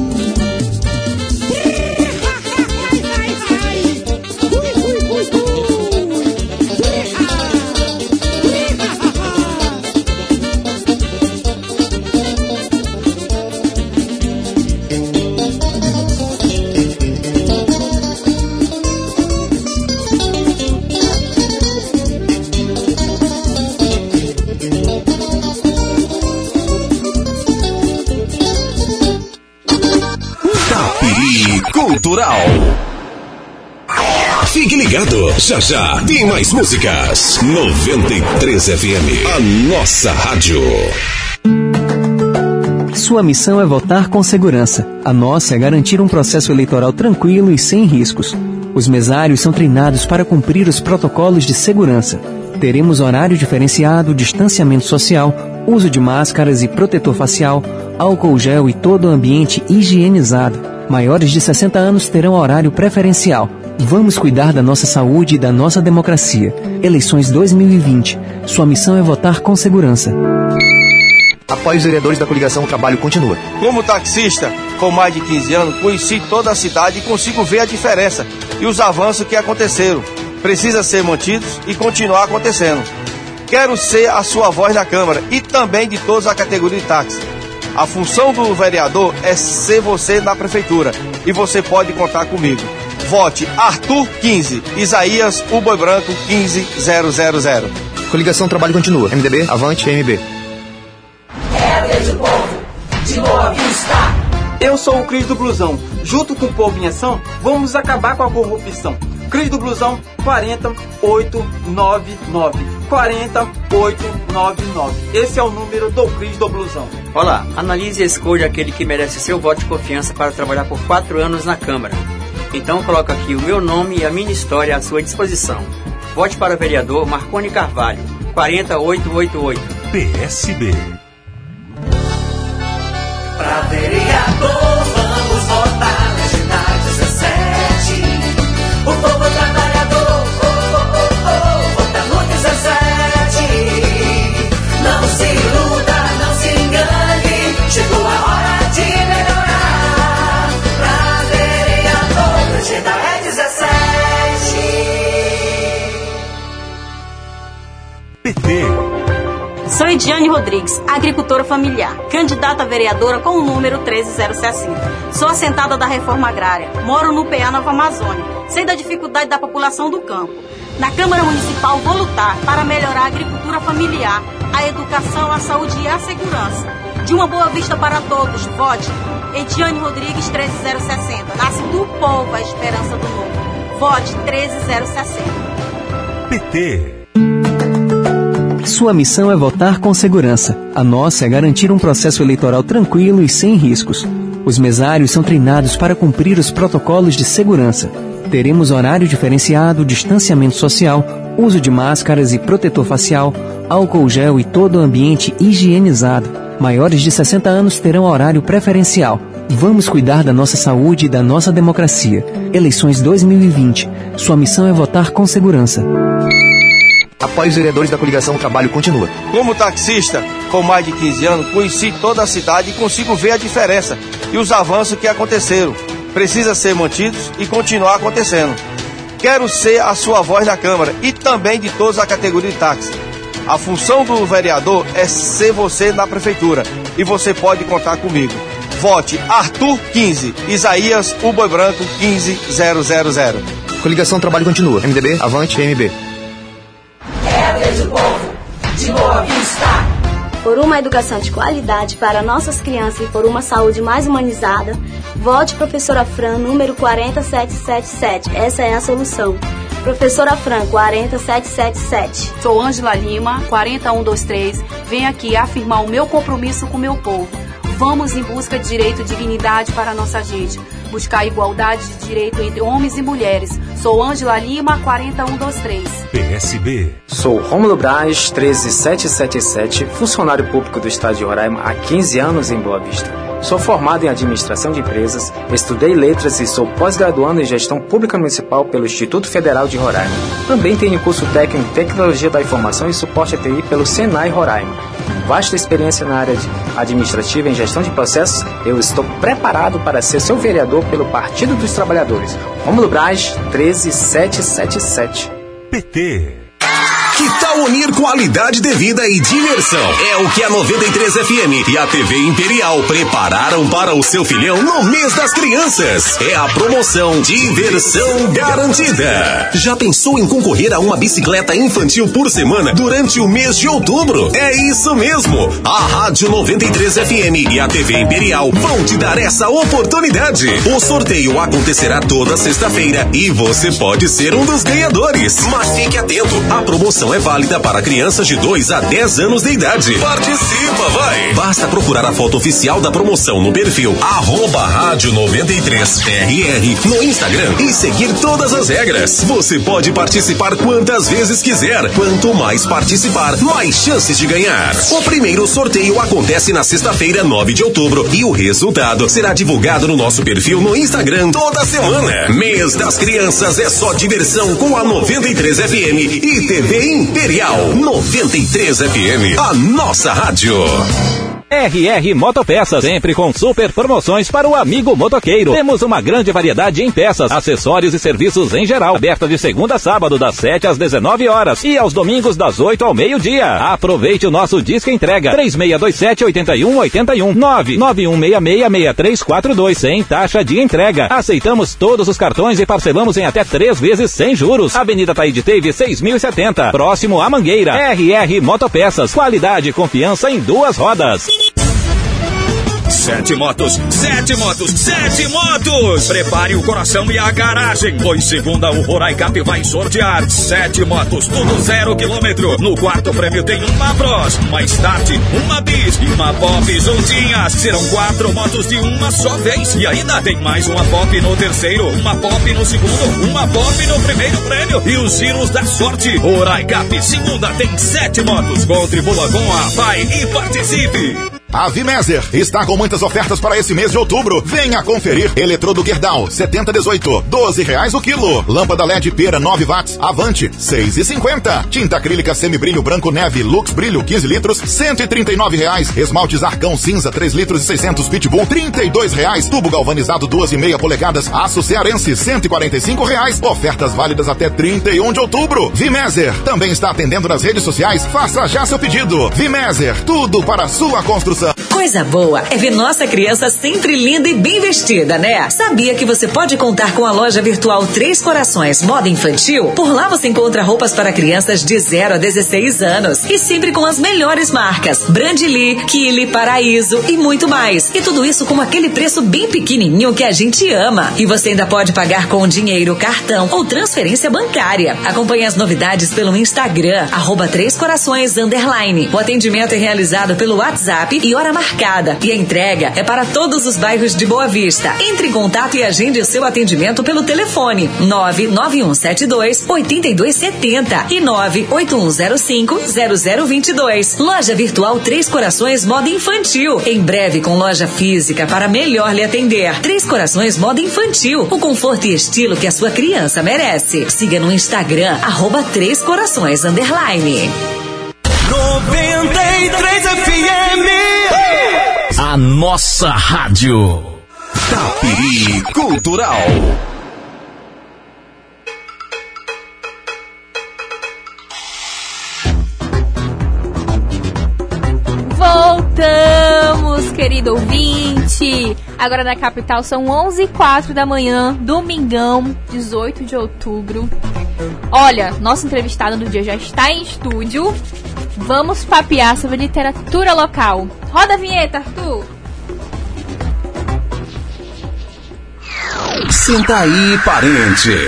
S1: Tapiri Cultural. Fique ligado, já já tem mais músicas. noventa e três F M, a nossa rádio.
S17: Sua missão é votar com segurança. A nossa é garantir um processo eleitoral tranquilo e sem riscos. Os mesários são treinados para cumprir os protocolos de segurança. Teremos horário diferenciado, distanciamento social, uso de máscaras e protetor facial, álcool gel e todo o ambiente higienizado. Maiores de sessenta anos terão horário preferencial. Vamos cuidar da nossa saúde e da nossa democracia. Eleições dois mil e vinte. Sua missão é votar com segurança.
S10: Apoie os vereadores da coligação O Trabalho Continua.
S21: Como taxista, com mais de quinze anos, conheci toda a cidade e consigo ver a diferença e os avanços que aconteceram. Precisa ser mantidos e continuar acontecendo. Quero ser a sua voz na Câmara e também de todas as categorias de táxi. A função do vereador é ser você na prefeitura e você pode contar comigo. Vote Arthur quinze, Isaías, o Boi Branco quinze mil.
S10: Coligação Trabalho Continua. M D B, Avante, M B.
S8: É a vez do povo, de Boa Vista.
S11: Eu sou o Cris do Blusão. Junto com o povo em ação, vamos acabar com a corrupção. Cris do Blusão, quarenta oito nove nove. quarenta oito nove nove. Esse é o número do Cris do Blusão.
S13: Olá, analise e escolha aquele que merece seu voto de confiança para trabalhar por quatro anos na Câmara. Então coloco aqui o meu nome e a minha história à sua disposição. Vote para o vereador Marconi Carvalho, quarenta oito oitenta e oito.
S2: P S B.
S8: Pra vereador, vamos votar Legendar dezessete. O povo trabalhador, oh, oh, oh, oh, vota no dezessete. Não se iluda, não se engane, chegou a hora de melhorar. Pra vereador, Legendar é dezessete.
S2: P T.
S14: Sou Ediane Rodrigues, agricultora familiar, candidata a vereadora com o número treze mil sessenta. Sou assentada da Reforma Agrária, moro no P A Nova Amazônia, sei da dificuldade da população do campo. Na Câmara Municipal vou lutar para melhorar a agricultura familiar, a educação, a saúde e a segurança. De uma boa vista para todos, vote Ediane Rodrigues treze mil sessenta. Nasce do povo a esperança do novo. Vote treze mil sessenta.
S2: P T.
S17: Sua missão é votar com segurança. A nossa é garantir um processo eleitoral tranquilo e sem riscos. Os mesários são treinados para cumprir os protocolos de segurança. Teremos horário diferenciado, distanciamento social, uso de máscaras e protetor facial, álcool gel e todo o ambiente higienizado. Maiores de sessenta anos terão horário preferencial. Vamos cuidar da nossa saúde e da nossa democracia. Eleições dois mil e vinte. Sua missão é votar com segurança.
S10: Apoie os vereadores da coligação Trabalho Continua.
S21: Como taxista, com mais de quinze anos, conheci toda a cidade e consigo ver a diferença e os avanços que aconteceram. Precisa ser mantidos e continuar acontecendo. Quero ser a sua voz na Câmara e também de toda a categoria de táxi. A função do vereador é ser você na prefeitura e você pode contar comigo. Vote Arthur quinze, Isaías, o Boi Branco quinze mil.
S10: Coligação Trabalho Continua. M D B, Avante, M B.
S8: É a vez do povo, de Boa Vista.
S24: Por uma educação de qualidade para nossas crianças e por uma saúde mais humanizada, vote Professora Fran, número quarenta sete sete sete. Essa é a solução. Professora Fran, quarenta sete sete sete.
S25: Sou Ângela Lima, quarenta um vinte e três. Venho aqui afirmar o meu compromisso com o meu povo. Vamos em busca de direito e dignidade para a nossa gente. Buscar a igualdade de direito entre homens e mulheres. Sou Ângela Lima, quarenta um vinte e três.
S2: P S B.
S26: Sou Rômulo Braz, treze mil setecentos e setenta e sete, funcionário público do Estado de Roraima há quinze anos em Boa Vista. Sou formado em administração de empresas, estudei letras e sou pós-graduando em gestão pública municipal pelo Instituto Federal de Roraima. Também tenho curso técnico em tecnologia da informação e suporte a T I pelo Senai Roraima. Com vasta experiência na área administrativa em gestão de processos, eu estou preparado para ser seu vereador pelo Partido dos Trabalhadores. Rômulo Braz, treze mil setecentos e setenta e sete.
S2: P T.
S1: Que tal unir qualidade de vida e diversão? É o que a noventa e três F M e a T V Imperial prepararam para o seu filhão no mês das crianças. É a promoção Diversão Garantida. Já pensou em concorrer a uma bicicleta infantil por semana durante o mês de outubro? É isso mesmo! A Rádio noventa e três F M e a T V Imperial vão te dar essa oportunidade. O sorteio acontecerá toda sexta-feira e você pode ser um dos ganhadores. Mas fique atento, a promoção é válida para crianças de dois a dez anos de idade. Participa, vai! Basta procurar a foto oficial da promoção no perfil arroba rádio noventa e três R R no Instagram e seguir todas as regras. Você pode participar quantas vezes quiser. Quanto mais participar, mais chances de ganhar. O primeiro sorteio acontece na sexta-feira, nove de outubro, e o resultado será divulgado no nosso perfil no Instagram toda semana. Mês das Crianças é só diversão com a noventa e três F M e T V Imperial. noventa e três F M, a nossa rádio.
S6: R R Motopeças, sempre com super promoções para o amigo motoqueiro. Temos uma grande variedade em peças, acessórios e serviços em geral. Aberta de segunda a sábado, das sete às dezenove horas e aos domingos das oito ao meio-dia. Aproveite o nosso Disque Entrega três seis dois sete, oito um oito um, nove nove um seis seis, seis três quatro dois, sem taxa de entrega. Aceitamos todos os cartões e parcelamos em até três vezes sem juros. Avenida Taíde Teve seis mil e setenta, próximo à Mangueira. R R Motopeças, qualidade e confiança em duas rodas.
S15: Sete motos, sete motos, sete motos! Prepare o coração e a garagem, pois segunda o Roraicap vai sortear sete motos, tudo zero quilômetro. No quarto prêmio tem uma Bros, uma Start, uma Bis e uma Pop juntinhas. Serão quatro motos de uma só vez. E ainda tem mais uma Pop no terceiro, uma Pop no segundo, uma Pop no primeiro prêmio. E os giros da sorte. Roraicap, segunda tem sete motos. Contribua com a Pai e participe!
S16: A Vimeser está com muitas ofertas para esse mês de outubro. Venha conferir. Eletrodo Gerdau, setenta dezoito, doze reais o quilo. Lâmpada L E D Pera nove watts, Avante, seis e cinquenta. Tinta acrílica semibrilho branco neve, Lux Brilho, quinze litros, cento e trinta e nove reais. Esmaltes Arcão cinza, três litros e seiscentos Pitbull, trinta e dois reais. Tubo galvanizado, duas e meia polegadas, Aço Cearense, cento e quarenta e cinco reais. Ofertas válidas até trinta e um de outubro. Vimeser também está atendendo nas redes sociais. Faça já seu pedido. Vimeser, tudo para a sua construção.
S18: Coisa boa é ver nossa criança sempre linda e bem vestida, né? Sabia que você pode contar com a loja virtual Três Corações Moda Infantil? Por lá você encontra roupas para crianças de zero a dezesseis anos e sempre com as melhores marcas: Brandly, Kili, Paraíso e muito mais. E tudo isso com aquele preço bem pequenininho que a gente ama. E você ainda pode pagar com dinheiro, cartão ou transferência bancária. Acompanhe as novidades pelo Instagram, arroba Três Corações Underline. O atendimento é realizado pelo WhatsApp e hora marcada. E a entrega é para todos os bairros de Boa Vista. Entre em contato e agende o seu atendimento pelo telefone nove nove um sete dois, oito dois sete zero e nove oito um zero cinco, zero zero dois dois. Loja virtual Três Corações Moda Infantil. Em breve com loja física para melhor lhe atender. Três Corações Moda Infantil. O conforto e estilo que a sua criança merece. Siga no Instagram, arroba Três Corações Underline.
S8: noventa e três F M.
S1: A nossa rádio. Tapiri Cultural.
S4: Voltamos, querido ouvinte. Agora na capital são onze e quatro da manhã, domingão, dezoito de outubro. Olha, nosso entrevistado do dia já está em estúdio. Vamos papear sobre literatura local. Roda a vinheta, Arthur.
S1: Senta aí, parente.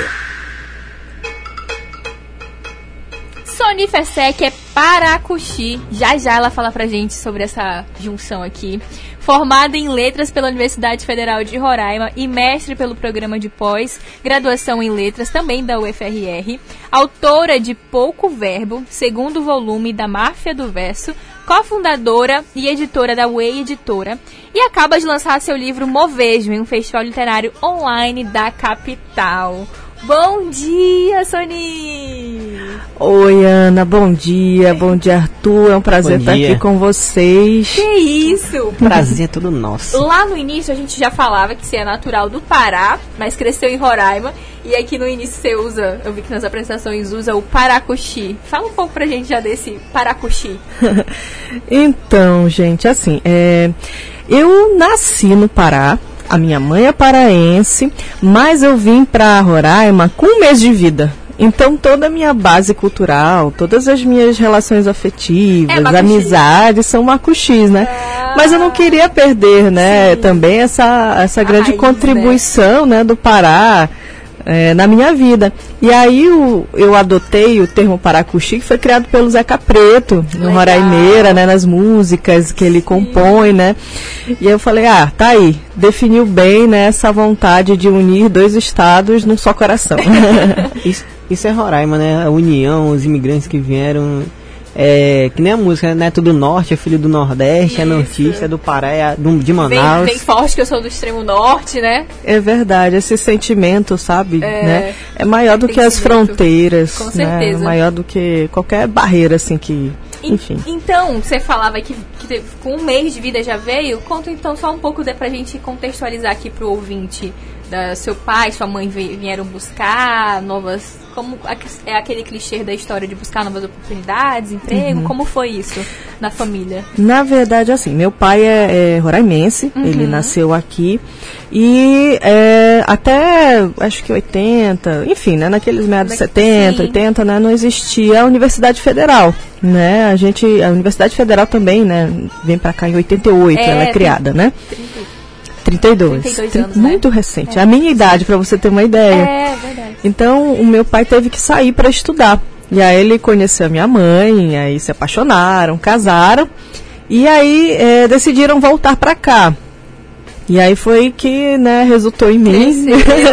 S4: Sony Fesec é Paracuxi. Já já ela fala pra gente sobre essa junção aqui. Formada em Letras pela Universidade Federal de Roraima e mestre pelo programa de pós-graduação em Letras, também da U F R R. Autora de Pouco Verbo, segundo volume da Máfia do Verso, cofundadora e editora da Way Editora. E acaba de lançar seu livro Movejo, em um festival literário online da capital. Bom dia, Sony!
S19: Oi, Ana, bom dia, bom dia, Arthur, é um prazer estar aqui com vocês.
S4: Que isso!
S5: Prazer é todo nosso.
S4: Lá no início a gente já falava que você é natural do Pará, mas cresceu em Roraima, e aqui no início você usa, eu vi que nas apresentações usa o Paracuxi. Fala um pouco pra gente já desse Paracuxi.
S19: Então, gente, assim, é, eu nasci no Pará. A minha mãe é paraense, mas eu vim para Roraima com um mês de vida. Então toda a minha base cultural, todas as minhas relações afetivas, é, amizades são macuxis, né? Ah, mas eu não queria perder, né? Sim. Também essa, essa grande raiz, contribuição, né? né, do Pará. É, na minha vida. E aí o, eu adotei o termo Paracuxi, que foi criado pelo Zeca Preto, no Roraimeira, né, nas músicas que ele compõe, né? E eu falei, ah, tá aí, definiu bem, né, essa vontade de unir dois estados num só coração.
S5: isso, isso é Roraima, né? A união, os imigrantes que vieram... É, que nem a música, né? Neto do Norte, é filho do Nordeste, isso. É nortista, é do Pará, é do, de Manaus.
S4: Bem, bem forte que eu sou do extremo norte, né?
S19: É verdade, esse sentimento, sabe? É, né? É maior do que as fronteiras. Com certeza. Né? É maior do que qualquer barreira, assim, que, enfim.
S4: Então, você falava que, que teve, com um mês de vida já veio. Conta então só um pouco de, pra gente contextualizar aqui pro ouvinte. Da, seu pai, sua mãe vieram buscar novas... Como é aquele clichê da história de buscar novas oportunidades, emprego? Uhum. Como foi isso na família?
S19: Na verdade, assim, meu pai é, é roraimense, uhum. ele nasceu aqui e é, até, acho que oitenta, enfim, né, naqueles meados de setenta, oitenta, né, não existia a Universidade Federal, né, a gente, a Universidade Federal também, né, vem pra cá em oitenta e oito, é, ela é criada, né? trinta e dois. trinta e dois anos, muito né? recente. É. A minha idade, para você ter uma ideia.
S4: É, verdade.
S19: Então, o meu pai teve que sair para estudar. E aí ele conheceu a minha mãe, aí se apaixonaram, casaram. E aí é, decidiram voltar para cá. E aí foi que, né, resultou em mim.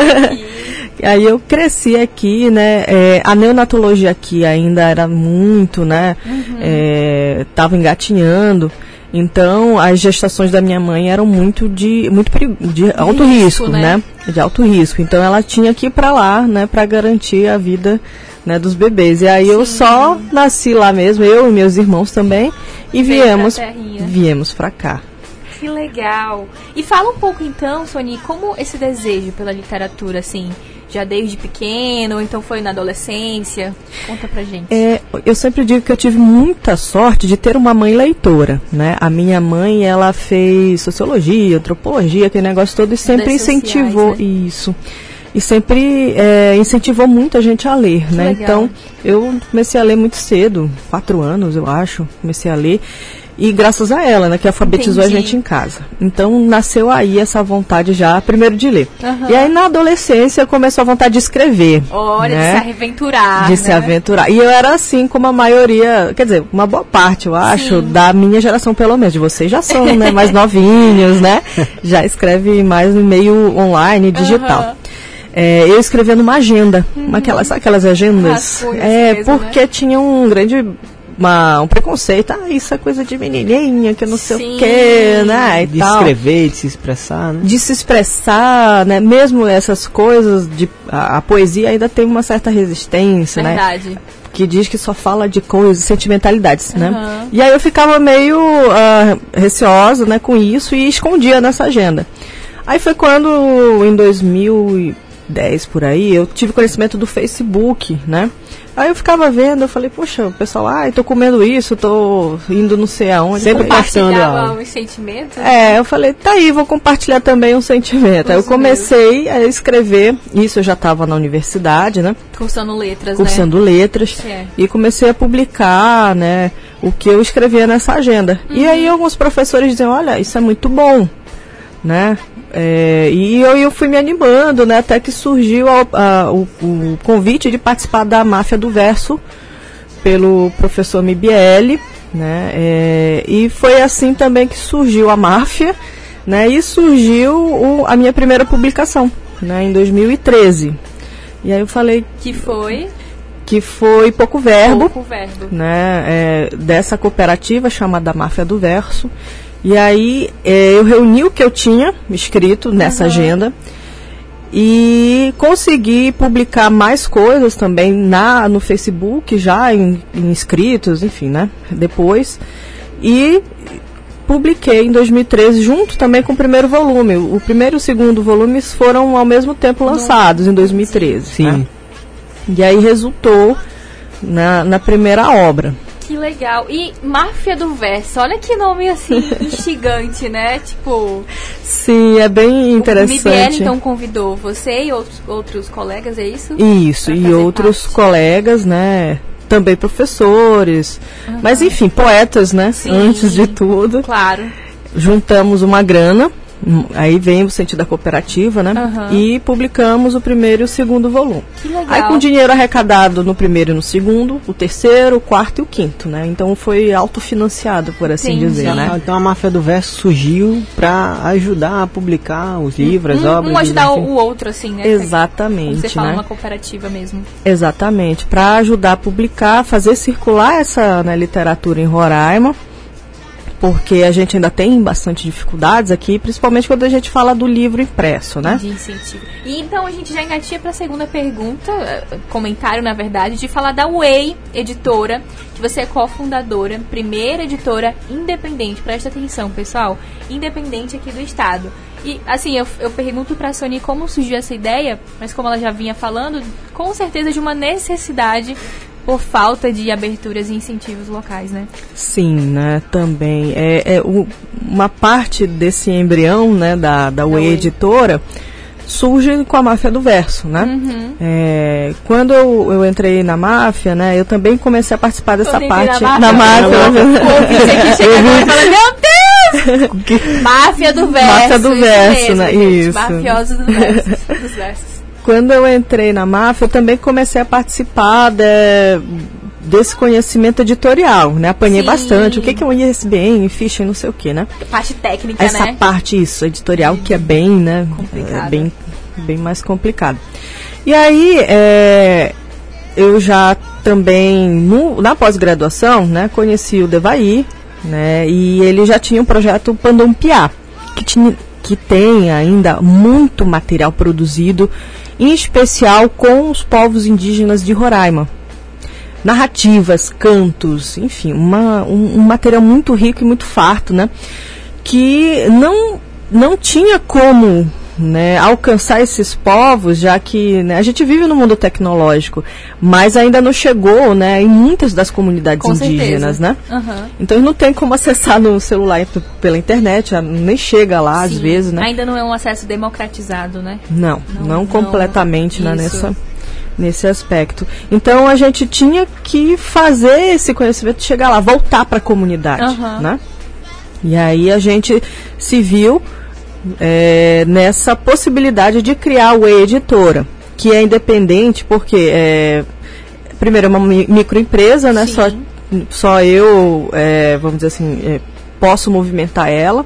S19: Aí eu cresci aqui, né, é, a neonatologia aqui ainda era muito, né, uhum. é, tava engatinhando. Então, as gestações da minha mãe eram muito de, muito de alto risco, risco né? né? De alto risco. Então, ela tinha que ir para lá, né? Para garantir a vida, né, dos bebês. E aí, Sim. eu só nasci lá mesmo, eu e meus irmãos também. E viemos, viemos para cá.
S4: Que legal. E fala um pouco, então, Sony, como esse desejo pela literatura, assim... Já desde pequeno, ou então foi na adolescência? Conta pra gente.
S19: É, eu sempre digo que eu tive muita sorte de ter uma mãe leitora, né? A minha mãe, ela fez sociologia, antropologia, aquele negócio todo, e sempre das incentivou sociais, né? Isso. E sempre é, incentivou muito a gente a ler, que né? Legal. Então, eu comecei a ler muito cedo, quatro anos, eu acho, comecei a ler. E graças a ela, né, que alfabetizou Entendi. A gente em casa. Então, nasceu aí essa vontade já, primeiro de ler. Uhum. E aí, na adolescência, começou a vontade de escrever.
S4: Olha,
S19: né?
S4: de se aventurar.
S19: De
S4: né?
S19: se aventurar. E eu era assim como a maioria, quer dizer, uma boa parte, eu acho, Sim. da minha geração, pelo menos. De vocês já são, né, mais novinhos, né? Já escreve mais no meio online, digital. Uhum. É, eu escrevia numa agenda. Uhum. Aquelas, sabe aquelas agendas? É, mesmo, porque né? tinha um grande... Uma, um preconceito, ah, isso é coisa de menininha, que não sei Sim. o que, né, e
S5: de
S19: tal.
S5: escrever, de se expressar, né?
S19: De se expressar, né, mesmo essas coisas, de, a, a poesia ainda tem uma certa resistência,
S4: Verdade.
S19: né? Que diz que só fala de coisas, sentimentalidades, uhum. né? E aí eu ficava meio uh, receosa, né, com isso e escondia nessa agenda. Aí foi quando, em dois mil e dez, por aí, eu tive conhecimento do Facebook, né? Aí eu ficava vendo, eu falei, poxa, o pessoal, ai, ah, tô comendo isso, tô indo não sei aonde.
S4: Sempre postando os sentimentos?
S19: É, eu falei, tá aí, vou compartilhar também um sentimento. Os aí eu comecei meus. a escrever, isso eu já estava na universidade, né?
S4: Cursando letras,
S19: Cursando
S4: né?
S19: letras. É. E comecei a publicar, né, o que eu escrevia nessa agenda. Uhum. E aí alguns professores diziam, olha, isso é muito bom, né? É, e eu, eu fui me animando, né, até que surgiu a, a, o, o convite de participar da Máfia do Verso pelo professor Mibiele, né, é, e foi assim também que surgiu a Máfia, né, e surgiu o, a minha primeira publicação, né, em dois mil e treze. E aí eu falei...
S4: Que foi?
S19: Que foi Pouco Verbo,
S4: Pouco Verbo.
S19: Né, é, dessa cooperativa chamada Máfia do Verso. E aí é, eu reuni o que eu tinha escrito nessa uhum. agenda e consegui publicar mais coisas também na, no Facebook, já em, em inscritos, enfim, né? Depois. E publiquei em dois mil e treze, junto também com o primeiro volume. O primeiro e o segundo volumes foram ao mesmo tempo lançados em dois mil e treze.
S5: Sim.
S19: Né? E aí resultou na, na primeira obra.
S4: Que legal. E Máfia do Verso, olha que nome assim, instigante, né? Tipo...
S19: Sim, é bem interessante.
S4: O Mibiele, então, convidou você e outros, outros colegas, é isso?
S19: Isso, e outros parte. colegas, né? Também professores. Uhum. Mas, enfim, poetas, né? Sim, antes de tudo.
S4: Claro.
S19: Juntamos uma grana. Aí vem o sentido da cooperativa, né? Uhum. E publicamos o primeiro e o segundo volume.
S4: Que legal.
S19: Aí com dinheiro arrecadado no primeiro e no segundo, o terceiro, o quarto e o quinto, né? Então foi autofinanciado, por assim
S4: Entendi.
S19: dizer, né?
S5: Então a Máfia do Verso surgiu para ajudar a publicar os livros, as
S4: um,
S5: obras.
S4: Um ajudar o, o outro, assim, né?
S19: Exatamente.
S4: Como você fala,
S19: né?
S4: uma cooperativa mesmo.
S19: Exatamente. Para ajudar a publicar, fazer circular essa, né, literatura em Roraima. porque a gente ainda tem bastante dificuldades aqui, principalmente quando a gente fala do livro impresso, né?
S4: De incentivo. E então a gente já engatinha para a segunda pergunta, comentário na verdade, de falar da Way Editora, que você é cofundadora, primeira editora independente, presta atenção pessoal, independente aqui do estado. E assim, eu, eu pergunto para a Sony como surgiu essa ideia, mas como ela já vinha falando, com certeza de uma necessidade por falta de aberturas e incentivos locais, né?
S19: Sim, né, também. É, é o, uma parte desse embrião, né, da, da Way Editora surge com a Máfia do Verso, né? Uhum. É, quando eu, eu entrei na Máfia, né, eu também comecei a participar dessa parte. Na, na Máfia.
S4: O ouvinte aqui chega e fala, meu Deus! Máfia do Verso.
S19: Máfia do Verso,
S4: mesmo,
S19: né?
S4: Gente,
S19: isso.
S4: Mafiosos do verso, dos versos.
S19: Quando eu entrei na Máfia, eu também comecei a participar de, desse conhecimento editorial, né? Apanhei Sim. bastante. O que, que é um I S B N, phishing, não sei o que, né?
S4: Parte técnica,
S19: Essa
S4: né?
S19: Essa parte, isso, editorial, que é bem, né? É bem, bem mais complicado. E aí, é, eu já também, no, na pós-graduação, né? Conheci o Devaí, né? E ele já tinha um projeto Pandompiá, que tinha... que tem ainda muito material produzido, em especial com os povos indígenas de Roraima. Narrativas, cantos, enfim, uma, um, um material muito rico e muito farto, né? Que não, não tinha como, né, alcançar esses povos, já que, né, a gente vive no mundo tecnológico, mas ainda não chegou, né, em muitas das comunidades
S4: Com
S19: indígenas,
S4: certeza.
S19: né?
S4: Uhum.
S19: Então não tem como acessar no celular pela internet, nem chega lá
S4: Sim.
S19: às vezes, né?
S4: Ainda não é um acesso democratizado, né?
S19: Não, não, não completamente,
S4: não,
S19: né, nessa, nesse aspecto. Então a gente tinha que fazer esse conhecimento chegar lá, voltar para a comunidade,
S4: uhum.
S19: né? E aí a gente se viu É, nessa possibilidade de criar a Way Editora, que é independente, porque é, primeiro é uma mi- microempresa, né? Só, só eu, é, vamos dizer assim, é, posso movimentar ela.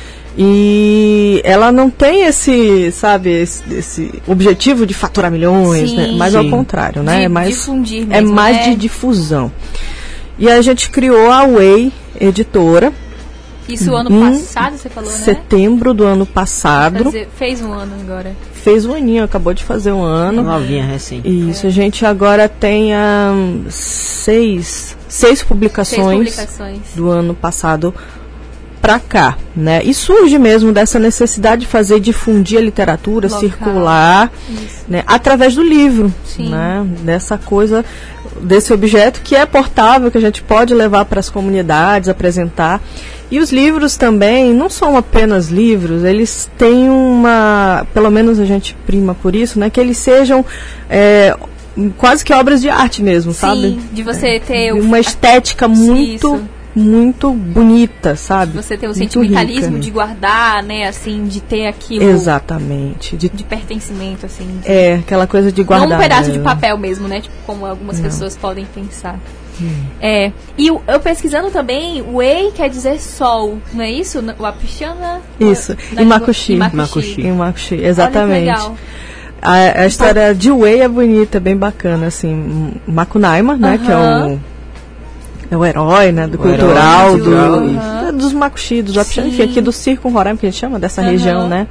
S19: E ela não tem esse, sabe, esse, esse objetivo de faturar milhões,
S4: Sim.
S19: né? Mas
S4: Sim.
S19: ao contrário, né?
S4: De
S19: é mais,
S4: difundir mesmo,
S19: é mais
S4: né?
S19: de difusão. E a gente criou a Way Editora.
S4: Isso ano
S19: em
S4: passado, você falou, né?
S19: Setembro do ano passado.
S4: Fazer, fez um ano agora.
S19: Fez um aninho, acabou de fazer um ano.
S5: Novinha, recém.
S19: Isso, é. A gente agora tem um, seis, seis, publicações
S4: seis publicações
S19: do ano passado pra cá, né? E surge mesmo dessa necessidade de fazer, difundir a literatura,
S4: Local.
S19: circular, né? Através do livro,
S4: Sim.
S19: né? Dessa coisa, desse objeto que é portável, que a gente pode levar para as comunidades, apresentar. E os livros também não são apenas livros, eles têm uma, pelo menos a gente prima por isso, né? Que eles sejam é, quase que obras de arte mesmo,
S4: Sim,
S19: sabe?
S4: de você ter
S19: uma
S4: o,
S19: estética muito,
S4: isso.
S19: muito bonita, sabe?
S4: Você ter o
S19: muito
S4: sentimentalismo
S19: rica,
S4: de guardar, né? Assim, de ter aquilo.
S19: Exatamente. De,
S4: de pertencimento, assim. De,
S19: é, aquela coisa de guardar.
S4: Não um pedaço
S19: né?
S4: de papel mesmo, né? Tipo, como algumas não. pessoas podem pensar.
S19: Hum.
S4: É, e eu, eu pesquisando também, Way quer dizer sol, não é isso? O Apixana?
S19: Isso,
S4: e
S19: Makushi.
S5: Makushi.
S19: Makushi, exatamente.
S4: Olha que legal.
S19: A, a história de Way é bonita, bem bacana, assim, Macunaíma, né,
S4: uh-huh.
S19: que é o, é o herói, né, do
S5: o
S19: cultural,
S5: herói,
S19: do,
S5: uh-huh.
S19: dos Makushi, dos Apixana, enfim, aqui do Circo Roraima, que a gente chama, dessa
S4: uh-huh.
S19: região, né.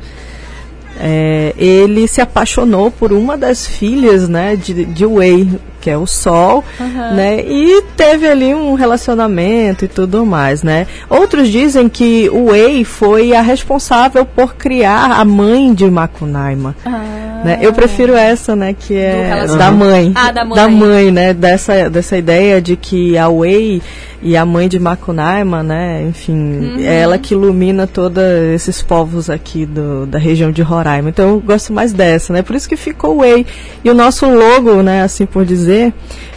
S19: É, ele se apaixonou por uma das filhas, né, de, de Way, que é o Sol,
S4: uhum.
S19: né, e teve ali um relacionamento e tudo mais, né. Outros dizem que o Way foi a responsável por criar a mãe de Macunaíma,
S4: ah.
S19: né. Eu prefiro essa, né, que é da
S4: uhum.
S19: mãe,
S4: ah, da mãe,
S19: da mãe, né, dessa, dessa ideia de que a Way e a mãe de Macunaíma, né, enfim, uhum. é ela que ilumina todos esses povos aqui do, da região de Roraima. Então eu gosto mais dessa, né, por isso que ficou Way. E o nosso logo, né, assim por dizer,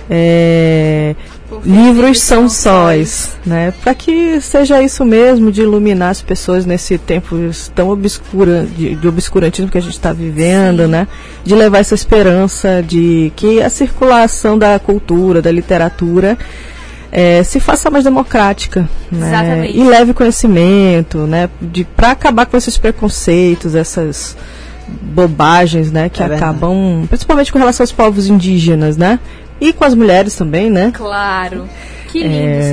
S19: é, livros são sóis, né, para que seja isso mesmo, de iluminar as pessoas nesse tempo tão obscura, de, de obscurantismo que a gente está vivendo, Sim. né, de levar essa esperança de que a circulação da cultura, da literatura É, se faça mais democrática, né? E leve conhecimento, né? Para acabar com esses preconceitos, essas bobagens, né? Que é acabam, verdade. Principalmente com relação aos povos indígenas, né? E com as mulheres também, né?
S4: Claro. Que lindo,
S19: é,
S4: Sony.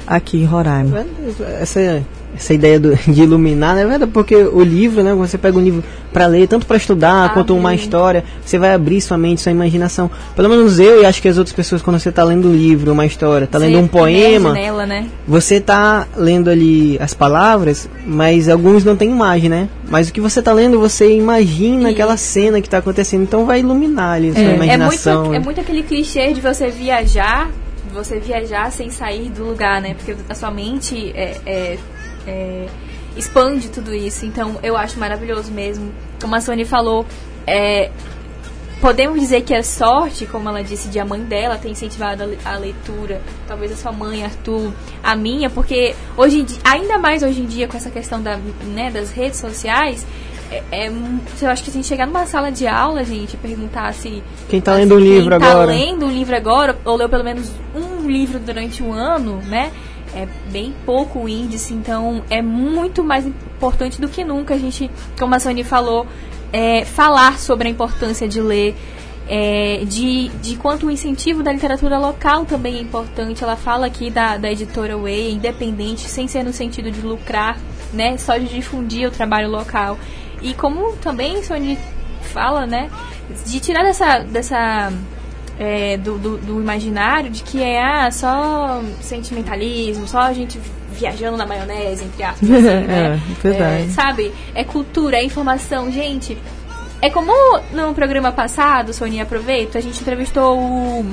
S19: aqui em Roraima.
S5: Essa, essa ideia do, de iluminar, né? É verdade, porque o livro, né? Você pega um livro para ler, tanto para estudar, Abre. quanto uma história, você vai abrir sua mente, sua imaginação. Pelo menos eu e acho que as outras pessoas, quando você está lendo um livro, uma história, está lendo um poema,
S4: nela, né?
S5: você está lendo ali as palavras, mas alguns não têm imagem, né? Mas o que você está lendo, você imagina e... aquela cena que está acontecendo, então vai iluminar ali a sua é. imaginação.
S4: É muito, é muito aquele clichê de você viajar, você viajar sem sair do lugar, né? Porque a sua mente é, é, é, expande tudo isso. Então, eu acho maravilhoso mesmo. Como a Sônia falou, é, podemos dizer que é sorte, como ela disse, de a mãe dela ter incentivado a, a leitura. Talvez a sua mãe, Arthur, a minha, porque hoje em dia, ainda mais hoje em dia com essa questão da, né, das redes sociais, É, é, eu acho que se a gente chegar numa sala de aula, gente, perguntar se...
S5: Quem está lendo um livro
S4: quem
S5: agora?
S4: Quem está lendo um livro agora, ou leu pelo menos um livro durante um ano, né? É bem pouco o índice, então é muito mais importante do que nunca a gente, como a Sônia falou, é, falar sobre a importância de ler, é, de, de quanto o incentivo da literatura local também é importante. Ela fala aqui da, da editora Way, independente, sem ser no sentido de lucrar, né? Só de difundir o trabalho local. E como também a Sônia fala, né, de tirar dessa, dessa é, do, do, do imaginário de que é ah, só sentimentalismo, só a gente viajando na maionese, entre aspas, assim, né?
S19: É, verdade.
S4: É, sabe? É cultura, é informação. Gente, é como no programa passado, Sônia, aproveito, a gente entrevistou o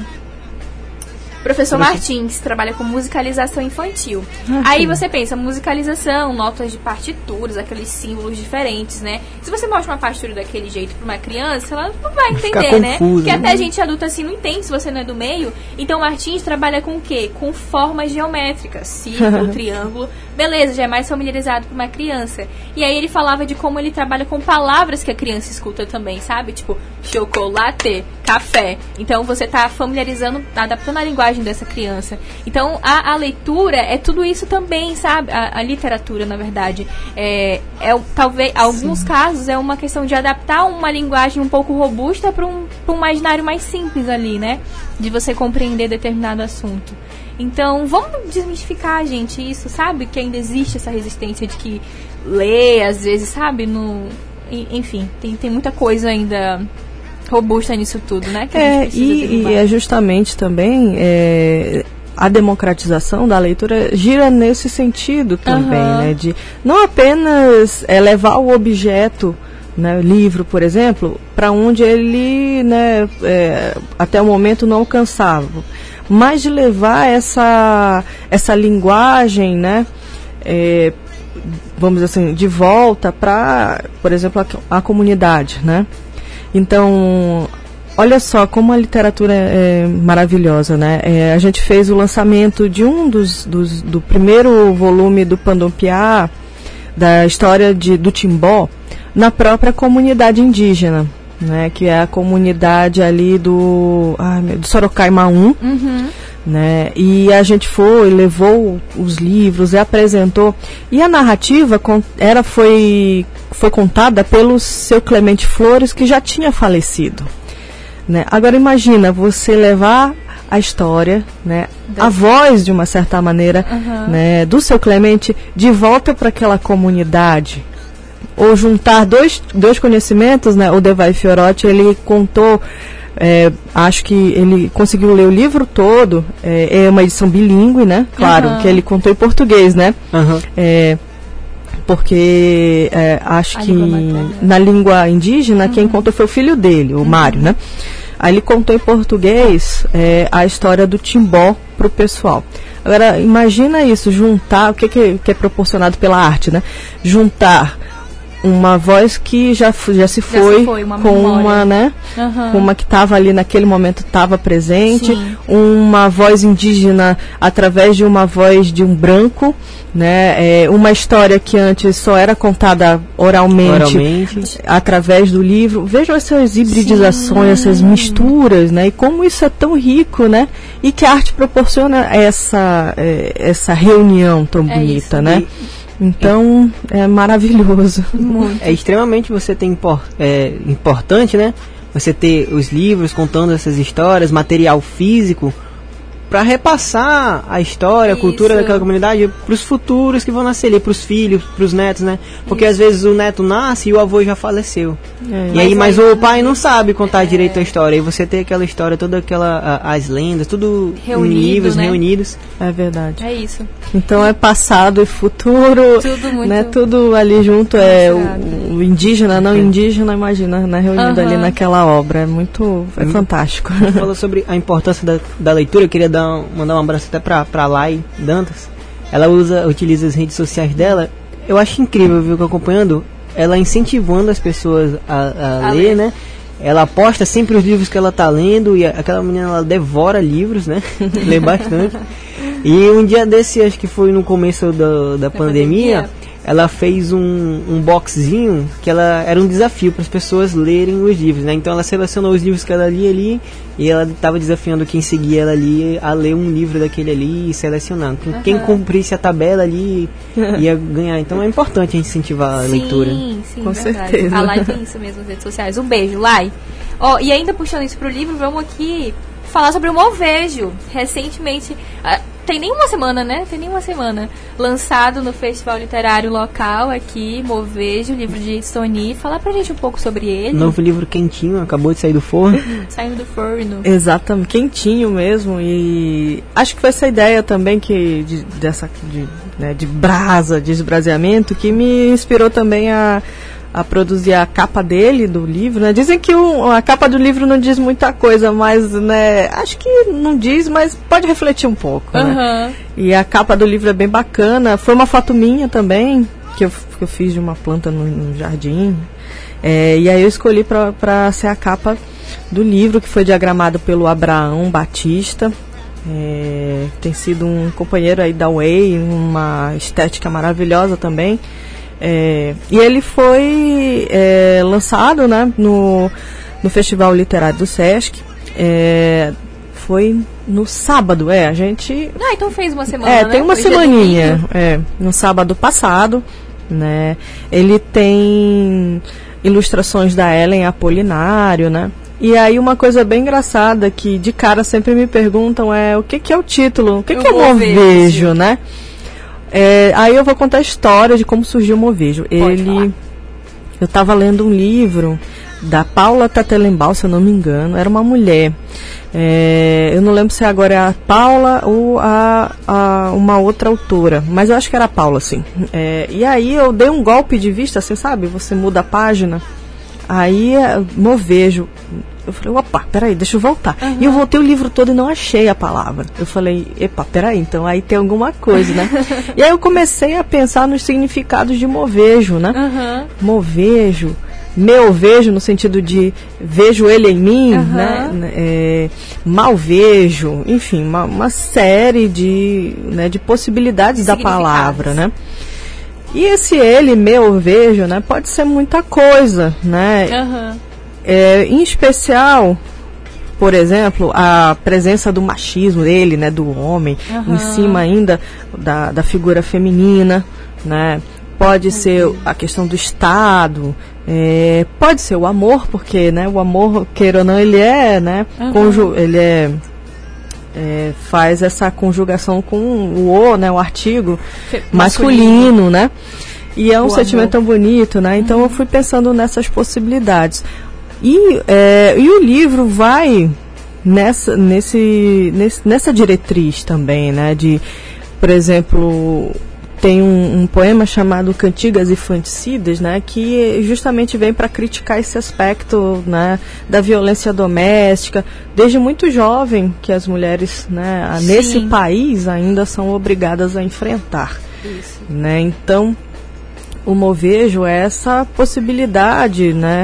S4: professor Martins, que trabalha com musicalização infantil. Ah, Aí sim. você pensa, musicalização, notas de partituras, aqueles símbolos diferentes, né? Se você mostra uma partitura daquele jeito para uma criança, ela não vai entender, né? Porque até a gente adulta assim não entende se você não é do meio. Então o Martins trabalha com o quê? Com formas geométricas, círculo, triângulo. Beleza, já é mais familiarizado para uma criança. E aí ele falava de como ele trabalha com palavras que a criança escuta também, sabe? Tipo, chocolate, café. Então você tá familiarizando, adaptando a linguagem dessa criança. Então a, a leitura é tudo isso também, sabe? A, a literatura, na verdade, é, é talvez alguns Sim. casos é uma questão de adaptar uma linguagem um pouco robusta para um, para um imaginário mais simples ali, né? De você compreender determinado assunto. Então vamos desmistificar, gente, isso, sabe? Que ainda existe essa resistência de que ler, às vezes, sabe? No, enfim, tem, tem muita coisa ainda robusta nisso tudo, né? Que a
S19: é,
S4: gente precisa
S19: e, e é justamente também é, a democratização da leitura gira nesse sentido também, uhum. né? De não apenas é, levar o objeto, né, livro, por exemplo, para onde ele, né, é, até o momento não alcançava, mas de levar essa, essa linguagem, né, é, vamos dizer assim, de volta para, por exemplo, a, a comunidade, né? Então, olha só como a literatura é maravilhosa, né? É, a gente fez o lançamento de um dos, dos do primeiro volume do Pandompiá, da história de, do Timbó, na própria comunidade indígena, né? Que é a comunidade ali do, ai, do Sorocaimaum,
S4: uhum.
S19: né? E a gente foi, levou os livros e apresentou. E a narrativa era, foi, foi contada pelo seu Clemente Flores, que já tinha falecido, né? Agora imagina você levar a história, né, a voz de uma certa maneira, uhum. né, do seu Clemente de volta para aquela comunidade, ou juntar dois, dois conhecimentos, né? O Devay Fiorotti, ele contou, é, acho que ele conseguiu ler o livro todo, é, é uma edição bilíngue, né? Claro, uhum. que ele contou em português, né?
S5: Uhum.
S19: É, porque é, acho a que língua na língua indígena, uhum. quem contou foi o filho dele, o uhum. Mário, né? Aí ele contou em português é, a história do Timbó para o pessoal. Agora, imagina isso, juntar, o que, que, que é proporcionado pela arte, né? Juntar uma voz que já, já se foi, já se foi uma com memória. Uma, né? Uhum. Com uma que estava ali naquele momento, estava presente. Sim. Uma voz indígena através de uma voz de um branco, né? É, uma história que antes só era contada oralmente,
S5: oralmente.
S19: através do livro. Vejam essas hibridizações, Sim. essas misturas, né? E como isso é tão rico, né? E que a arte proporciona essa, é, essa reunião tão é bonita, isso. né? E então, é maravilhoso.
S5: Muito. É extremamente você tem impor, é, importante, né? Você ter os livros contando essas histórias, material físico, para repassar a história, a
S4: Isso.
S5: cultura daquela comunidade para os futuros que vão nascer ali, para os filhos, para os netos, né? Porque Isso. às vezes o neto nasce e o avô já faleceu. É. E aí, mas, mas aí, o pai não sabe contar é. direito a história. E você tem aquela história, toda aquela a, as lendas, tudo Reunido, em livros né? reunidos.
S19: É verdade.
S4: É isso.
S19: Então é passado e futuro, tudo muito, né? Tudo ali junto é o, o indígena, não indígena, imagina, né? Reunido uhum. ali naquela obra. É muito, é hum. fantástico.
S5: Você falou sobre a importância da, da leitura. Eu queria dar um, mandar um abraço até pra, pra Lai Dantas. Ela usa, utiliza as redes sociais dela. Eu acho incrível, viu, que acompanhando, ela incentivando as pessoas a, a, a ler, ler, né? Ela posta sempre os livros que ela tá lendo e a, aquela menina, ela devora livros, né? Lê bastante. E um dia desse, acho que foi no começo do, da, da pandemia, pandemia, ela fez um, um boxzinho que ela, era um desafio para as pessoas lerem os livros, né? Então ela selecionou os livros que ela lia ali e ela estava desafiando quem seguia ela ali a ler um livro daquele ali e selecionando. Uhum. Quem cumprisse a tabela ali ia ganhar. Então é importante a gente incentivar a
S4: sim,
S5: leitura.
S4: Sim, sim,
S19: com
S4: verdade.
S19: certeza.
S4: A Lai tem isso mesmo nas redes sociais. Um beijo, Lai. Oh, e ainda puxando isso pro livro, vamos aqui falar sobre o Movejo. Recentemente, uh, tem nem uma semana, né? Tem nem uma semana. Lançado no Festival Literário Local aqui, Movejo, livro de Sony. Fala pra gente um pouco sobre ele.
S5: Novo livro quentinho, acabou de sair do forno.
S4: Saindo do forno.
S19: Exatamente, quentinho mesmo. E acho que foi essa ideia também que de, dessa, de, né, de brasa, de esbraseamento, que me inspirou também a... a produzir a capa dele, do livro, né? Dizem que o, a capa do livro não diz muita coisa, mas, né, acho que não diz, mas pode refletir um pouco, uhum. né? E a capa do livro é bem bacana. Foi uma foto minha também, que eu, que eu fiz de uma planta no, no jardim. É, e aí eu escolhi para ser a capa do livro, que foi diagramado pelo Abraão Batista. É, tem sido um companheiro aí da Way, uma estética maravilhosa também. É, e ele foi é, lançado, né, no, no Festival Literário do Sesc. É, foi no sábado, é, a gente...
S4: Ah, então fez uma semana,
S19: É,
S4: né?
S19: tem uma
S4: foi
S19: semaninha, é, no sábado passado, né. Ele tem ilustrações da Ellen Apolinário, né. E aí uma coisa bem engraçada que de cara sempre me perguntam é o que, que é o título, o que, que é o Movejo, né? É, aí eu vou contar a história de como surgiu o Movejo. Ele, falar. Eu estava lendo um livro da Paula Tatelembal, se eu não me engano, era uma mulher. É, eu não lembro se agora é a Paula ou a, a uma outra autora, mas eu acho que era a Paula, sim. É, e aí eu dei um golpe de vista, assim, sabe? Você muda a página, aí Movejo. Eu falei, opa, peraí, deixa eu voltar. Uhum. E eu voltei o livro todo e não achei a palavra. Eu falei, epa, peraí, então aí tem alguma coisa, né? E aí eu comecei a pensar nos significados de movejo, né? Uhum. Movejo, meu vejo no sentido de vejo ele em mim, uhum. né? É, mal vejo, enfim, uma, uma série de, né, de possibilidades da palavra, né? E esse ele, meu vejo, né? Pode ser muita coisa, né? Uhum. É, em especial, por exemplo, a presença do machismo dele, né, do homem, uhum. em cima ainda da, da figura feminina, né? Pode uhum. ser a questão do Estado, é, pode ser o amor, porque, né, o amor, queira ou não, ele é, né, uhum. conju- ele é, é, faz essa conjugação com o O, né, o artigo masculino, masculino, né? E é um o sentimento amor. Tão bonito, né? Então uhum. eu fui pensando nessas possibilidades. E, é, e o livro vai nessa, nesse, nesse, nessa diretriz também, né? De, por exemplo, tem um, um poema chamado Cantigas Infanticidas, né? Que justamente vem para criticar esse aspecto, né, da violência doméstica. Desde muito jovem que as mulheres, né, nesse país ainda são obrigadas a enfrentar. Isso. Né? Então, o Movejo é essa possibilidade, né?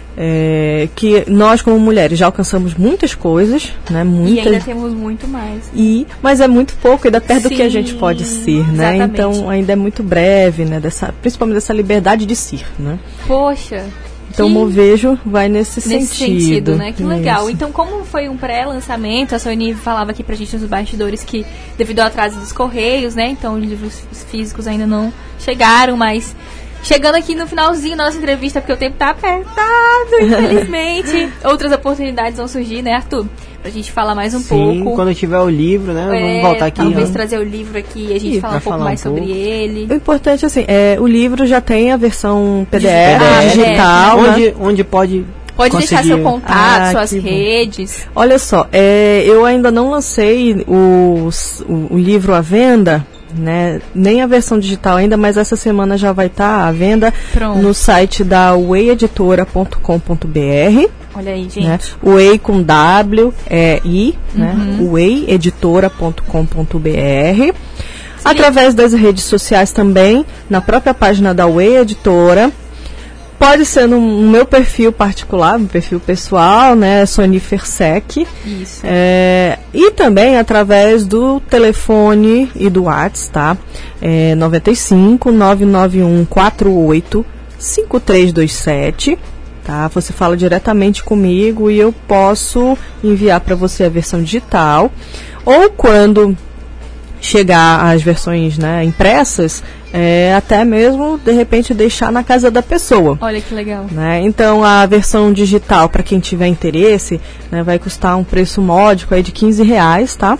S19: É, que nós como mulheres já alcançamos muitas coisas, né? Muitas,
S4: e ainda temos muito mais.
S19: E, mas é muito pouco, ainda perto Sim, do que a gente pode ser, né?
S4: Exatamente.
S19: Então ainda é muito breve, né? Dessa, principalmente dessa liberdade de ser, né?
S4: Poxa.
S19: Então o Movejo vai nesse,
S4: nesse
S19: sentido.
S4: sentido, né? Que
S19: Isso.
S4: legal. Então, como foi um pré-lançamento, a Sony falava aqui pra gente nos bastidores que devido ao atraso dos correios, né? Então os livros físicos ainda não chegaram, mas Chegando aqui no finalzinho da nossa entrevista, porque o tempo tá apertado, infelizmente. Outras oportunidades vão surgir, né, Arthur? Pra gente falar mais um
S5: Sim,
S4: pouco.
S5: quando tiver o livro, né?
S4: É,
S5: vamos voltar aqui.
S4: Talvez
S5: né?
S4: trazer o livro aqui e a gente
S19: Ih,
S4: falar um pouco
S5: falar
S4: mais
S5: um
S4: sobre
S5: pouco.
S4: ele.
S19: O importante, assim, é, o livro já tem a versão P D F,
S4: Ah,
S19: digital.
S4: é.
S19: né?
S5: Onde, onde pode
S4: Pode
S5: conseguir...
S4: deixar seu contato,
S19: Ah,
S4: suas
S19: que bom.
S4: redes.
S19: Olha só, é, eu ainda não lancei o, o, o livro à venda, né? Nem a versão digital ainda, mas essa semana já vai estar à venda
S4: Pronto.
S19: no site da way editora ponto com ponto b r.
S4: Olha aí, gente.
S19: Né? Way com W, é I, né?
S4: Uhum.
S19: way editora ponto com ponto b r. Através das redes sociais também, na própria página da Way Editora. Pode ser no, no meu perfil particular, no perfil pessoal, né? Sonifersec.
S4: Isso.
S19: É, e também através do telefone e do WhatsApp, tá? É noventa e cinco, nove nove um quatro oito, cinco três dois sete. Tá? Você fala diretamente comigo e eu posso enviar para você a versão digital. Ou quando chegar as versões, né, impressas, é, até mesmo, de repente, deixar na casa da pessoa.
S4: Olha que legal.
S19: Né? Então, a versão digital, para quem tiver interesse, né, vai custar um preço módico aí de quinze reais, tá?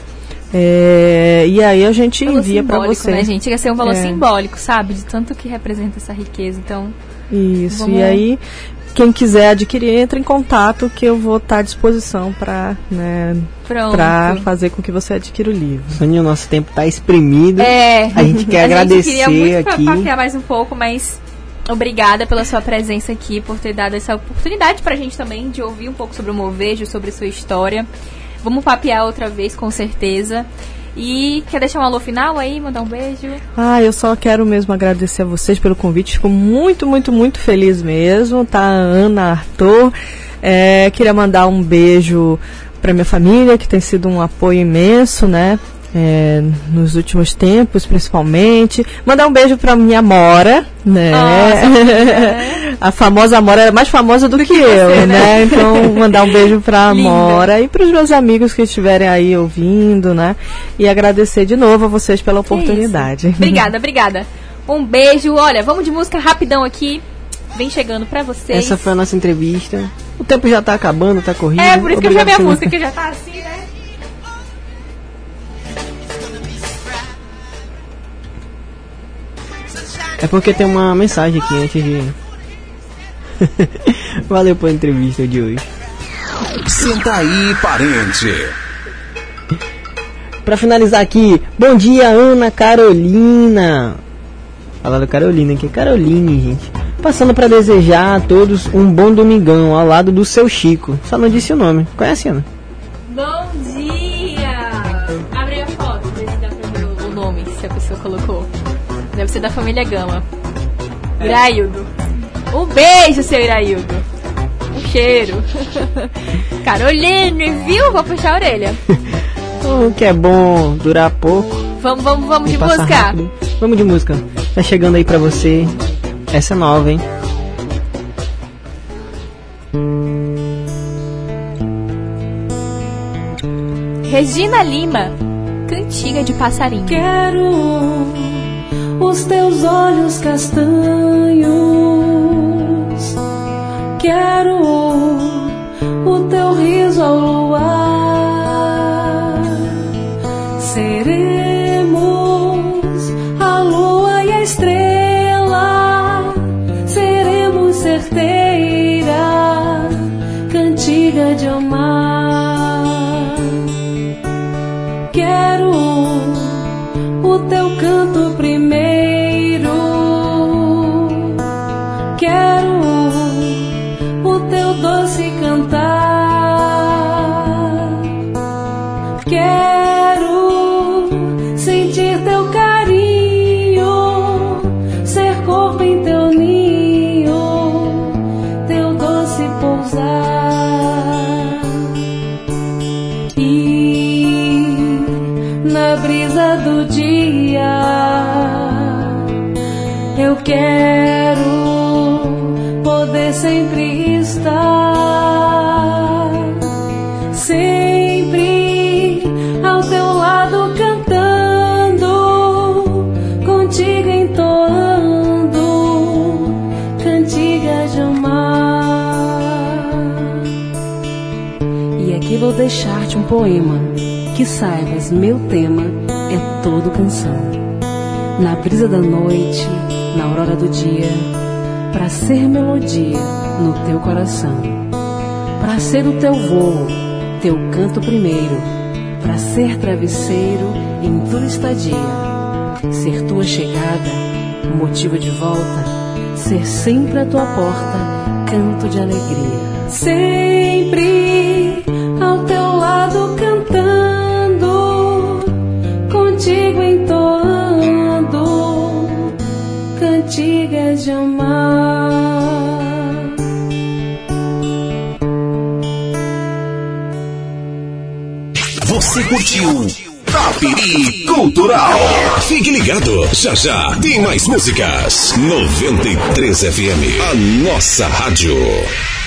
S19: É, e aí a gente
S4: Valor
S19: envia para
S4: simbólico,
S19: você.
S4: né, gente? Chega a ser um valor
S19: É.
S4: simbólico, sabe? De tanto que representa essa riqueza. Então,
S19: Isso,
S4: vamos...
S19: e aí quem quiser adquirir, entra em contato que eu vou estar à disposição para, né,
S4: Pronto.
S19: para fazer com que você adquira o livro.
S5: Soninha, o nosso tempo está espremido.
S4: É.
S5: A gente quer
S4: a
S5: agradecer
S4: gente queria muito
S5: aqui.
S4: papear mais um pouco, mas obrigada pela sua presença aqui, por ter dado essa oportunidade pra gente também de ouvir um pouco sobre o Movejo, sobre sua história. Vamos papear outra vez, com certeza. E quer deixar um alô final aí, mandar um beijo?
S19: Ah, eu só quero mesmo agradecer a vocês pelo convite. Fico muito, muito, muito feliz mesmo, tá? Ana, Arthur. É, queria mandar um beijo para minha família, que tem sido um apoio imenso, né? É, nos últimos tempos, principalmente. Mandar um beijo para minha Mora, né?
S4: Nossa,
S19: a famosa Mora era mais famosa do, do que, que eu, você, né? né? Então, mandar um beijo para a Mora e para os meus amigos que estiverem aí ouvindo, né? E agradecer de novo a vocês pela oportunidade.
S4: Obrigada, obrigada. Um beijo. Olha, vamos de música rapidão aqui. Vem chegando para vocês.
S5: Essa foi a nossa entrevista. O tempo já tá acabando, tá corrido.
S4: É, por isso que eu chamei a
S5: pelo...
S4: música, que já tá assim, né?
S5: É porque tem uma mensagem aqui antes de... Valeu pela entrevista de hoje.
S1: Senta aí, parente.
S5: Pra finalizar aqui, bom dia, Ana Carolina. Falaram Carolina aqui, Caroline, gente. Passando pra desejar a todos um bom domingão ao lado do seu Chico. Só não disse o nome. Conhece, Ana?
S4: Bom dia! Abre a foto, vê se dá pra ver o nome, se a pessoa colocou. Deve ser da família Gama. Iraildo. Um beijo, seu Iraildo. Um cheiro. Caroline, viu? Vou puxar a orelha.
S5: O que é bom durar pouco.
S4: Vamos, vamos, vamos de
S5: passa
S4: música.
S5: Rápido. Vamos de música. Tá chegando aí pra você. Essa é nova, hein?
S4: Regina Lima, Cantiga de Passarinho.
S3: Quero os teus olhos castanhos, quero o teu riso ao luar. Seremos a lua e a estrela, seremos certeira cantiga de amar. Quero o teu canto primeiro, quero o teu doce cantar, quero sentir teu carinho, ser corpo em teu ninho, teu doce pousar. E na brisa do dia eu quero poder sempre estar, sempre ao teu lado cantando, contigo entoando
S7: aqui vou deixar-te um poema, que saibas, meu tema é todo canção. Na brisa da noite, na aurora do dia, pra ser melodia no teu coração, pra ser o teu voo, teu canto primeiro, pra ser travesseiro em tua estadia, ser tua chegada, motivo de volta, ser sempre a tua porta, canto de alegria.
S3: Sempre ao teu lado cantando, contigo entoando cantigas de amar.
S1: Você curtiu Tapiri Cultural. Fique ligado, já já tem mais músicas. noventa e três F M, a nossa rádio.